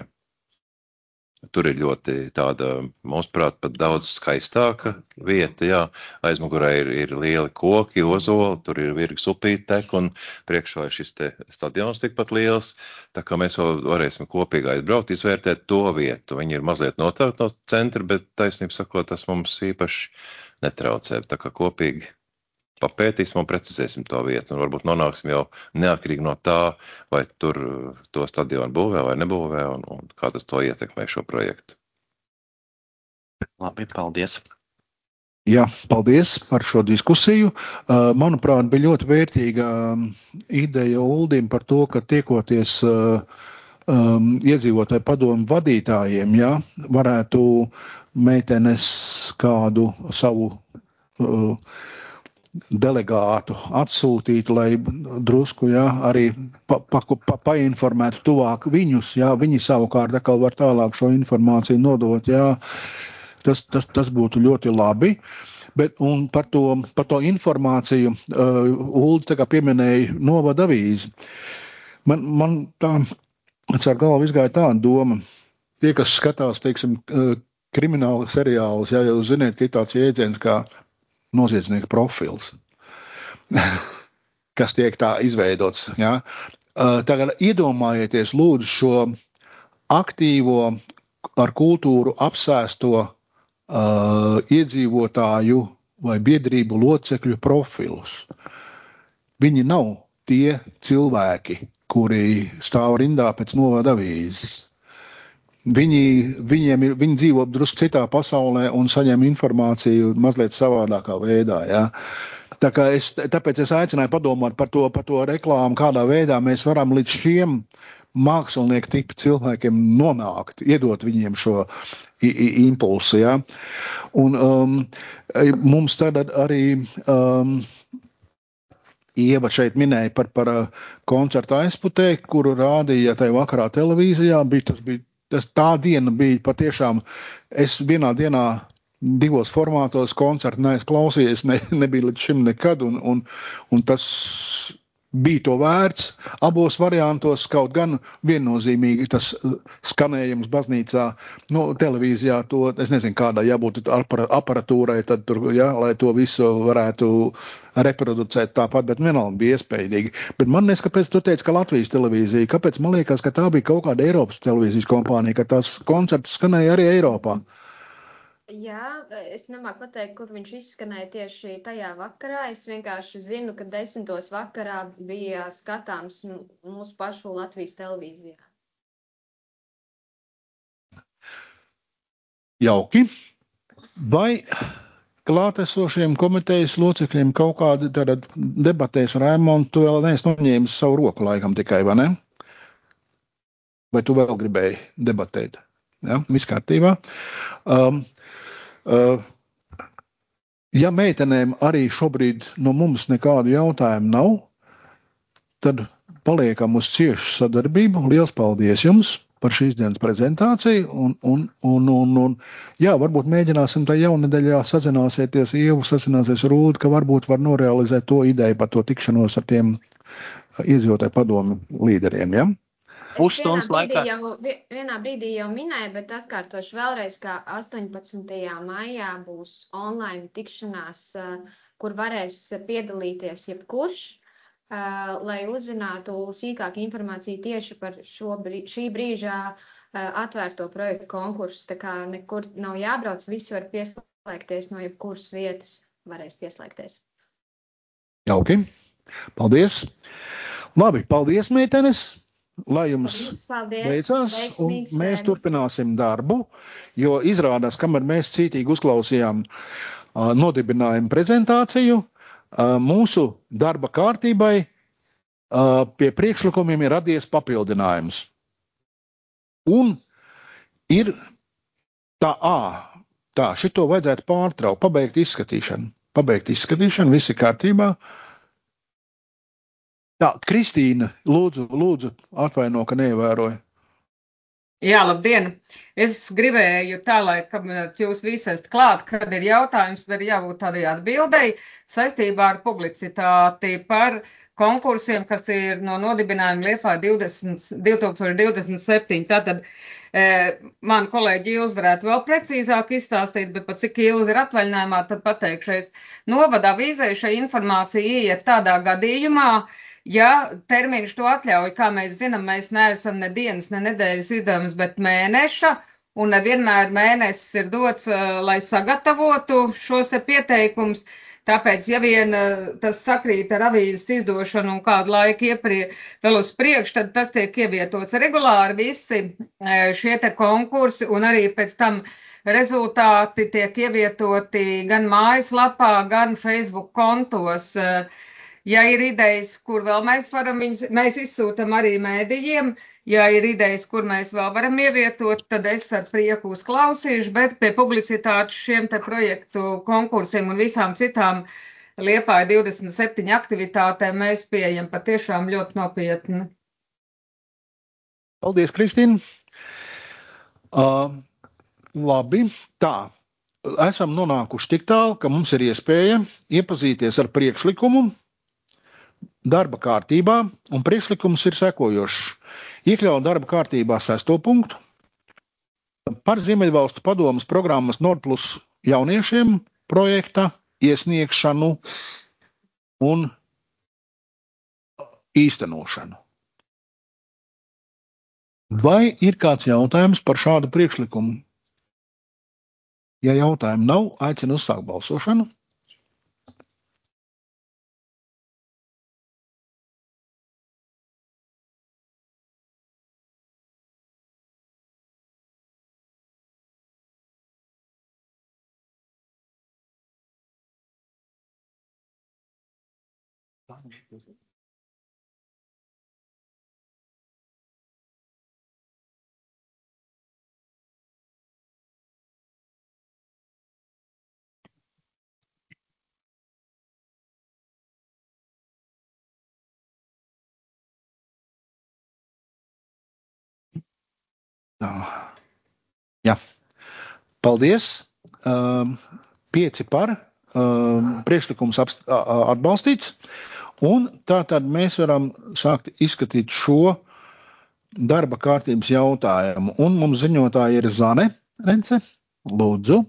Tur ir ļoti tāda, mūsuprāt, pat daudz skaistāka vieta, jā. Aizmugurē ir, ir lieli koki, ozoli, tur ir virgas upīte tek, un priekšā ir šis te stadions tikpat liels, tā kā mēs vēl varēsim kopīgi aizbraukt, izvērtēt to vietu. Viņi ir mazliet notākt no centra, bet taisnība sakot, tas mums īpaši netraucē, tā kā kopīgi papētīsim un precizēsim to vietu, un varbūt nonāksim jau neatkarīgi no tā, vai tur to stadionu būvē vai nebūvē, un, un kā tas to ietekmē šo projektu. Labi, paldies. Jā, paldies par šo diskusiju. Manuprāt, bija ļoti vērtīga ideja Uldim par to, ka tiekoties um, iedzīvotāju padomu vadītājiem, ja, varētu meitenes kādu savu uh, delegātu atsūtītu, lai drusku, jā, arī pa, pa, pa, painformētu tuvāk viņus, jā, viņi savukārt atkal var tālāk šo informāciju nodot, jā, tas, tas, tas būtu ļoti labi, bet, un par to, par to informāciju, uh, Uldi tā kā pieminēja novada avīzi. Man, man tā, ar galvu izgāja tāda doma, tie, kas skatās, teiksim, uh, krimināla seriālus, jā, jūs ziniet, ka ir tāds jēdziens kā noziedznieka profils, kas tiek tā izveidots. Ja? Tagad iedomājieties lūdzu šo aktīvo, ar kultūru apsēsto uh, iedzīvotāju vai biedrību locekļu profilus. Viņi nav tie cilvēki, kuri stāv rindā pēc novada avīzes. Viņi, viņiem ir, viņi dzīvo drusku citā pasaulē un saņem informāciju mazliet savādākā veidā. Ja? Tā kā es, tāpēc es aicināju padomāt par to, par to reklāmu, kādā veidā mēs varam līdz šiem mākslinieku tipu cilvēkiem nonākt, iedot viņiem šo i, i, impulsu. Ja? Un um, mums tad arī um, Ieva šeit minēja par, par koncertu aizputē, kuru rādīja tajā vakarā televīzijā, bija, tas bija Tas tā diena bija patiešām, es vienā dienā divos formātos koncertu neesmu klausījies, ne, nebija līdz šim nekad, un, un, un tas bija to vērts. Abos variantos kaut gan viennozīmīgi tas skanējums baznīcā, nu, televīzijā, to, es nezinu, kādā jābūt aparatūrai, tad tur, jā, lai to visu varētu reproducēt tāpat, bet vienalga bija iespējīgi. Bet man nes, kāpēc tu teici, ka Latvijas televīzija, kāpēc man liekas, ka tā bija kaut kāda Eiropas televīzijas kompānija, ka tās koncerts skanēja arī Eiropā? Jā, es nemāku pateikt, kur viņš izskanēja tieši tajā vakarā. Es vienkārši zinu, ka desmitos vakarā bija skatāms mūsu pašu Latvijas televīzijā. Jauki. Vai klātesošiem komitejas locekļiem kaut kādi tad debatēs ar Raimondu, tu vēl neesi noņēmis savu roku laikam tikai, vai ne? Vai tu vēl gribēji debatēt? Ja, viss kārtībā. Um, uh, ja meitenēm arī šobrīd no mums nekādu jautājumu nav, tad paliekam uz ciešu sadarbību. Liels paldies jums par šīs dienas prezentāciju. Un, un, un, un, un, jā, varbūt mēģināsim tā jaunedēļā sazināsieties, Ievu sazināsies Rūdu, ka varbūt var norealizēt to ideju par to tikšanos ar tiem iedzīvotāju padomu līderiem. Ja? Pusstundas laikā. Jau, vienā brīdī jau minēju, bet atkārtošu vēlreiz, ka astoņpadsmitajā maijā būs online tikšanās, kur varēs piedalīties jebkurš, lai uzzinātu sīkāku informāciju tieši par šo, šī brīžā atvērto projektu konkursu. Tā kā nekur nav jābrauc, visi var pieslēgties no jebkuras vietas, varēs pieslēgties. Jauki. Paldies. Labi, paldies, meitenes. Lai jums paldies, veicās, un mēs turpināsim darbu, jo izrādās, kamēr mēs cītīgi uzklausījām uh, nodibinājumu prezentāciju, uh, mūsu darba kārtībai uh, pie priekšlikumiem ir radies papildinājums. Un ir tā, ā, tā, šito vajadzētu pārtraukt, pabeigt izskatīšanu. Pabeigt izskatīšanu, visi kārtībā. Tā, Kristīna, lūdzu, lūdzu, atvaino, ka neievēroju. Jā, labdien! Es gribēju tā, lai, kad jūs visi esat klāt, kad ir jautājums, tad ir jābūt tādai atbildēji saistībā ar publicitāti par konkursiem, kas ir no nodibinājuma Liepāja divi tūkstoši divdesmit septiņi. Tātad e, man kolēģi Ilze varētu vēl precīzāk izstāstīt, bet pat cik Ilze ir atvaļinājumā, tad pateikšais. Novada avīzē šai informācija ieiet tādā gadījumā, ja termiņš to atļauj, kā mēs zinām, mēs neesam ne dienas, ne nedēļas izdevums, bet mēneša, un nevienmēr mēnesis ir dots, lai sagatavotu šos te pieteikums. Tāpēc, ja vien tas sakrīt ar avīzes izdošanu un kādu laiku ieprie, vēl uz priekšu, tad tas tiek ievietots regulāri visi šie te konkursi, un arī pēc tam rezultāti tiek ievietoti gan mājaslapā, gan Facebook kontos. Ja ir idejas, kur vēl mēs varam, viņus, mēs izsūtam arī mēdījiem, ja ir idejas, kur mēs vēl varam ievietot, tad es ar prieku uzklausīšu, bet pie publicitātes šiem te projektu konkursiem un visām citām Liepāja divdesmit septiņi aktivitātēm mēs pieejam patiešām ļoti nopietni. Paldies, Kristīna. Uh, labi, tā. Esam nonākuši tik tālu, ka mums ir iespēja iepazīties ar priekšlikumu darba kārtībā, un priekšlikums ir sekojošs. Iekļaut darba kārtībā sesto punktu par Ziemeļvalstu padomes programmas Nordplus jauniešiem projekta iesniegšanu un īstenošanu. Vai ir kāds jautājums par šādu priekšlikumu? Ja jautājumu nav, aicinu uzsākt balsošanu. Jā, paldies. Um, pieci par, um, priekšlikums atbalstīts, un tātad mēs varam sākt izskatīt šo darba kārtības jautājumu. Un mums ziņotāja ir Zane Rence. Lūdzu.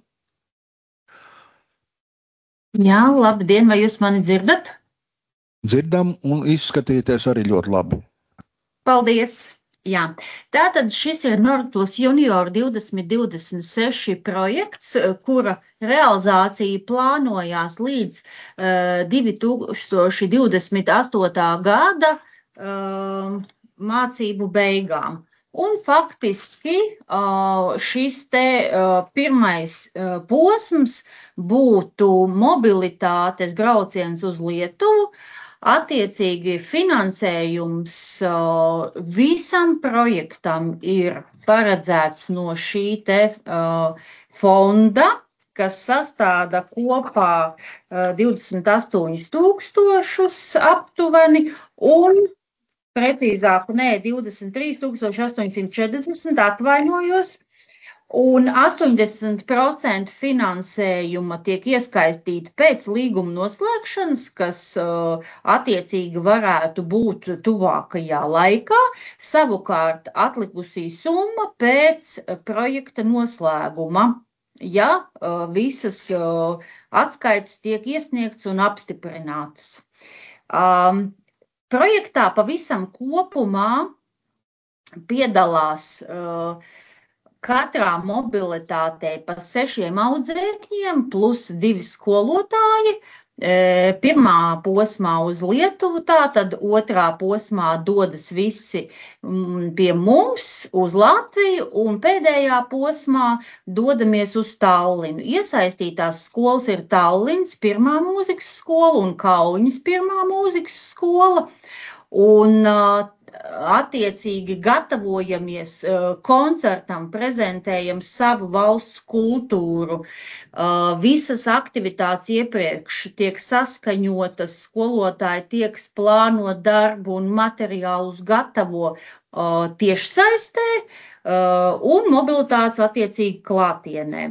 Jā, labdien, vai jūs mani dzirdat? Dzirdam un izskatīties arī ļoti labi. Paldies! Jā, tātad šis ir Nordplus Junior divdesmit divdesmit seši projekts, kura realizācija plānojās līdz uh, divi tūkstoši divdesmit astotā gada uh, mācību beigām. Un faktiski uh, šis te uh, pirmais uh, posms būtu mobilitātes brauciens uz Lietuvu, Attiecīgi finansējums uh, visam projektam ir paredzēts no šī te uh, fonda, kas sastāda kopā uh, divdesmit astoņus tūkstošus aptuveni un precīzāk, nē, divdesmit trīs tūkstoši astoņsimt četrdesmit atvainojos. Un astoņdesmit procenti finansējuma tiek iesaistīti pēc līguma noslēgšanas, kas uh, attiecīgi varētu būt tuvākajā laikā. Savukārt atlikusī summa pēc projekta noslēguma, ja uh, visas uh, atskaites tiek iesniegts un apstiprinātas. Um, projektā pavisam kopumā piedalās uh, katrā mobilitātē pa sešiem audzēkņiem plus divi skolotāji. Pirmā posmā uz Lietuvu, tātad otrā posmā dodas visi pie mums uz Latviju un pēdējā posmā dodamies uz Tallinu. Iesaistītās skolas ir Tallinas pirmā mūzikas skola un Kauņas pirmā mūzikas skola. Un attiecīgi gatavojamies koncertam, prezentējam savu valsts kultūru. Visas aktivitātes iepriekš tiek saskaņotas, skolotāji tiek plāno darbu un materiālus gatavo tiešsaistē un mobilitātes attiecīgi klātienē.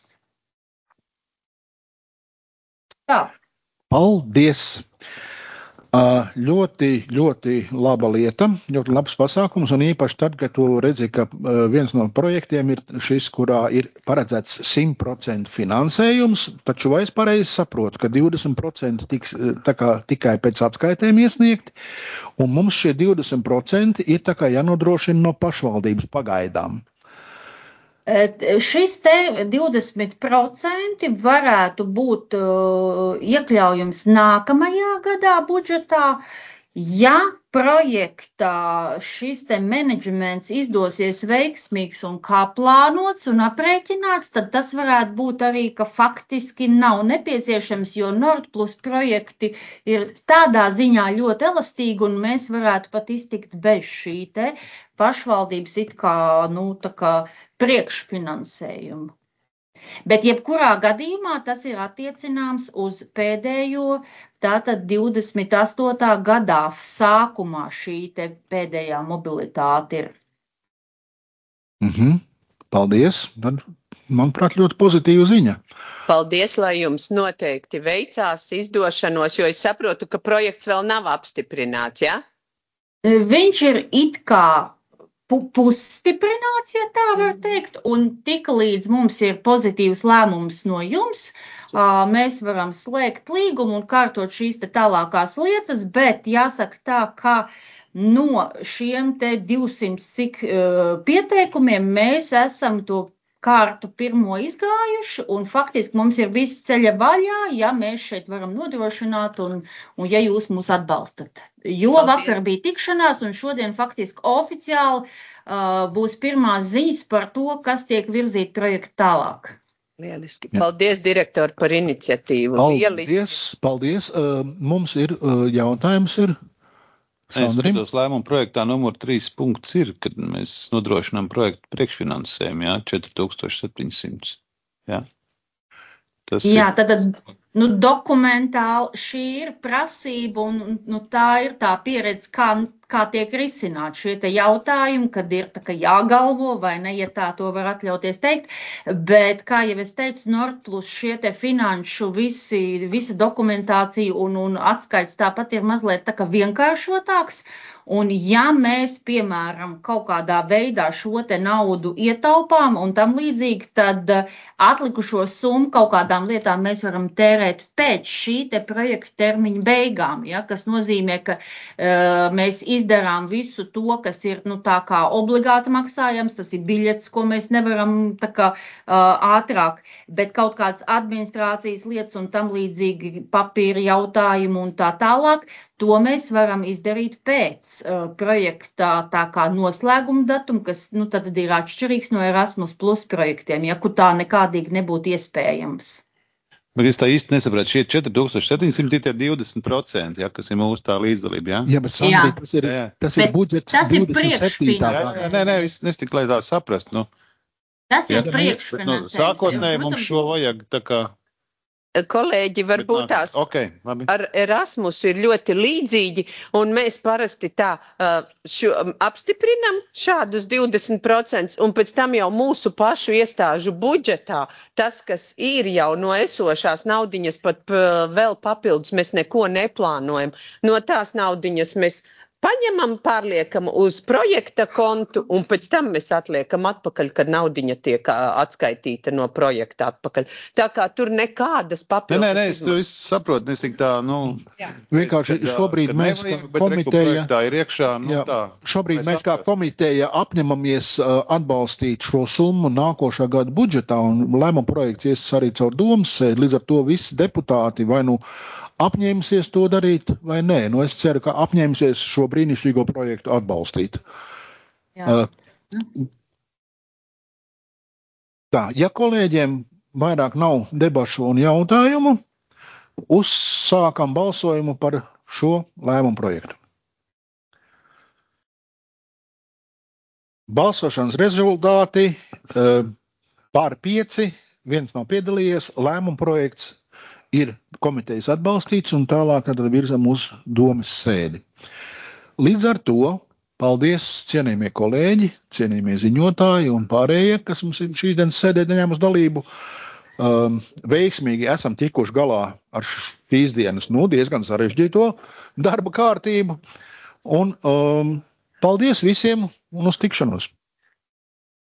Tā. Paldies! Ļoti, ļoti laba lieta, ļoti labs pasākums, un īpaši tad, kad tu redzi, ka viens no projektiem ir šis, kurā ir paredzēts simt procenti finansējums, taču vai es pareizi saprotu, ka divdesmit procenti tiks tā kā tikai pēc atskaitēm iesniegti, un mums šie divdesmit procenti ir tā kā jānodrošina no pašvaldības pagaidām. Šis te divdesmit procenti varētu būt uh, iekļaujams nākamajā gadā budžetā, ja projektā šis te menedžments izdosies veiksmīgs un kā plānots un aprēķināts, tad tas varētu būt arī, ka faktiski nav nepieciešams, jo Nordplus projekti ir tādā ziņā ļoti elastīgi un mēs varētu pat iztikt bez šī te pašvaldības it kā, nu, tā kā priekšfinansējumu. Bet jebkurā gadījumā tas ir attiecināms uz pēdējo, tātad divdesmit astotā gadā sākumā šī te pēdējā mobilitāte ir. Mhm. Paldies. Manuprāt, ļoti pozitīva ziņa. Paldies, lai jums noteikti veicās izdošanos, jo es saprotu, ka projekts vēl nav apstiprināts, ja? Viņš ir it kā pusstiprināts, ja tā var teikt, un tik līdz mums ir pozitīvs lēmums no jums, mēs varam slēgt līgumu un kārtot šīs te tālākās lietas, bet jāsaka tā, ka no šiem te divsimt cik pieteikumiem mēs esam to kārtu pirmo izgājuši, un faktiski mums ir viss ceļa vaļā, ja mēs šeit varam nodrošināt, un, un ja jūs mūs atbalstat. Jo Paldies. Vakar bija tikšanās, un šodien faktiski oficiāli uh, būs pirmās ziņas par to, kas tiek virzīt projektu tālāk. Lieliski. Paldies, direktori, par iniciatīvu. Paldies, Lieliski. paldies. Uh, mums ir uh, jautājums ir. Es skatos lēmumu projektā numur trīs punkts ir, kad mēs nodrošinām projektu priekšfinansējumu, jā, četri tūkstoši septiņsimt. Jā, Tas Jā, ir. tad nu, dokumentāli šī ir prasība un nu, tā ir tā pieredze, kā, kā tiek risināt šie te jautājumi, kad ir tā, ka jāgalvo vai ne, ja tā to var atļauties teikt. Bet, kā jau es teicu, Nordplus šie te finanšu visi, visa dokumentācija un, un atskaits tāpat ir mazliet tā kā vienkāršotāks. Un ja mēs, piemēram, kaut kādā veidā šo te naudu ietaupām un tam līdzīgi, tad atlikušo summu kaut kādām lietām mēs varam tērēt pēc šī te projekta termiņa beigām, ja, kas nozīmē, ka uh, mēs izdarām visu to, kas ir nu, tā kā obligāti maksājams, tas ir biļets, ko mēs nevaram tā kā uh, ātrāk, bet kaut kādas administrācijas lietas un tam līdzīgi papīra jautājumi un tā tālāk, to mēs varam izdarīt pēc uh, projektā tā kā noslēguma datuma, kas nu, tad ir atšķirīgs no Erasmus Plus projektiem, ja kur tā nekādīgi nebūtu iespējams. Bet es tā īsti nesapratu, šie četri tūkstoši septiņi simti ir tie divdesmit procenti, ja, kas ir mūsu tā līdzdalība, jā? Jā, bet Sandrī, tas ir, tas ir budžets tas ir divdesmit septītā priekšfinansējums. Jā, nē, nē, es nestik, lai tā saprast, nu. Tas ir Jā. Nu, priekšfinansējums. sākotnēji jo, mums protams, šo vajag tā kā. Kolēģi, varbūt tās Okay, labi. ar Erasmusu ir ļoti līdzīgi, un mēs parasti tā uh, šo, apstiprinam šādus divdesmit procentus, un pēc tam jau mūsu pašu iestāžu budžetā, tas, kas ir jau no esošās naudiņas, pat uh, vēl papildus, mēs neko neplānojam. No tās naudiņas mēs paņemam, pārliekam uz projekta kontu, un pēc tam mēs atliekam atpakaļ, kad naudiņa tiek ā, atskaitīta no projekta atpakaļ. Tā kā tur nekādas Nē, papildus. nē, nē, es to visu saprotu, es tik tā, nu. Vienkārši kad, šobrīd kad mēs nevajag, kā bet komiteja- reku projektā ir iekšā, nu Jā, tā. šobrīd Mēs mēs kā saprotam. komiteja apņemamies uh, atbalstīt šo summu nākošā gada budžetā, un lēmuma projekts ies arī caur domas sēdi, līdz ar to visi deputāti vai nu apņēmusies to darīt, vai nē. Nu, es ceru, ka apņēmusies šo brīnišķīgo projektu atbalstīt. Jā. Uh, tā, ja kolēģiem vairāk nav debašu un jautājumu, uzsākam balsojumu par šo lēmumu projektu. Balsošanas rezultāti uh, pār pieci, viens nav piedalījies, lēmuma projekts ir komitejas atbalstīts un tālāk tad virzam uz domas sēdi. Līdz ar to paldies cienījamie kolēģi, cienījamie ziņotāji un pārējie, kas mums ir šīs dienas sēdē neņēmus dalību. Um, veiksmīgi esam tikuši galā ar šīs dienas nu, diezgan sarežģīto darba kārtību. Un um, paldies visiem un uz tikšanos!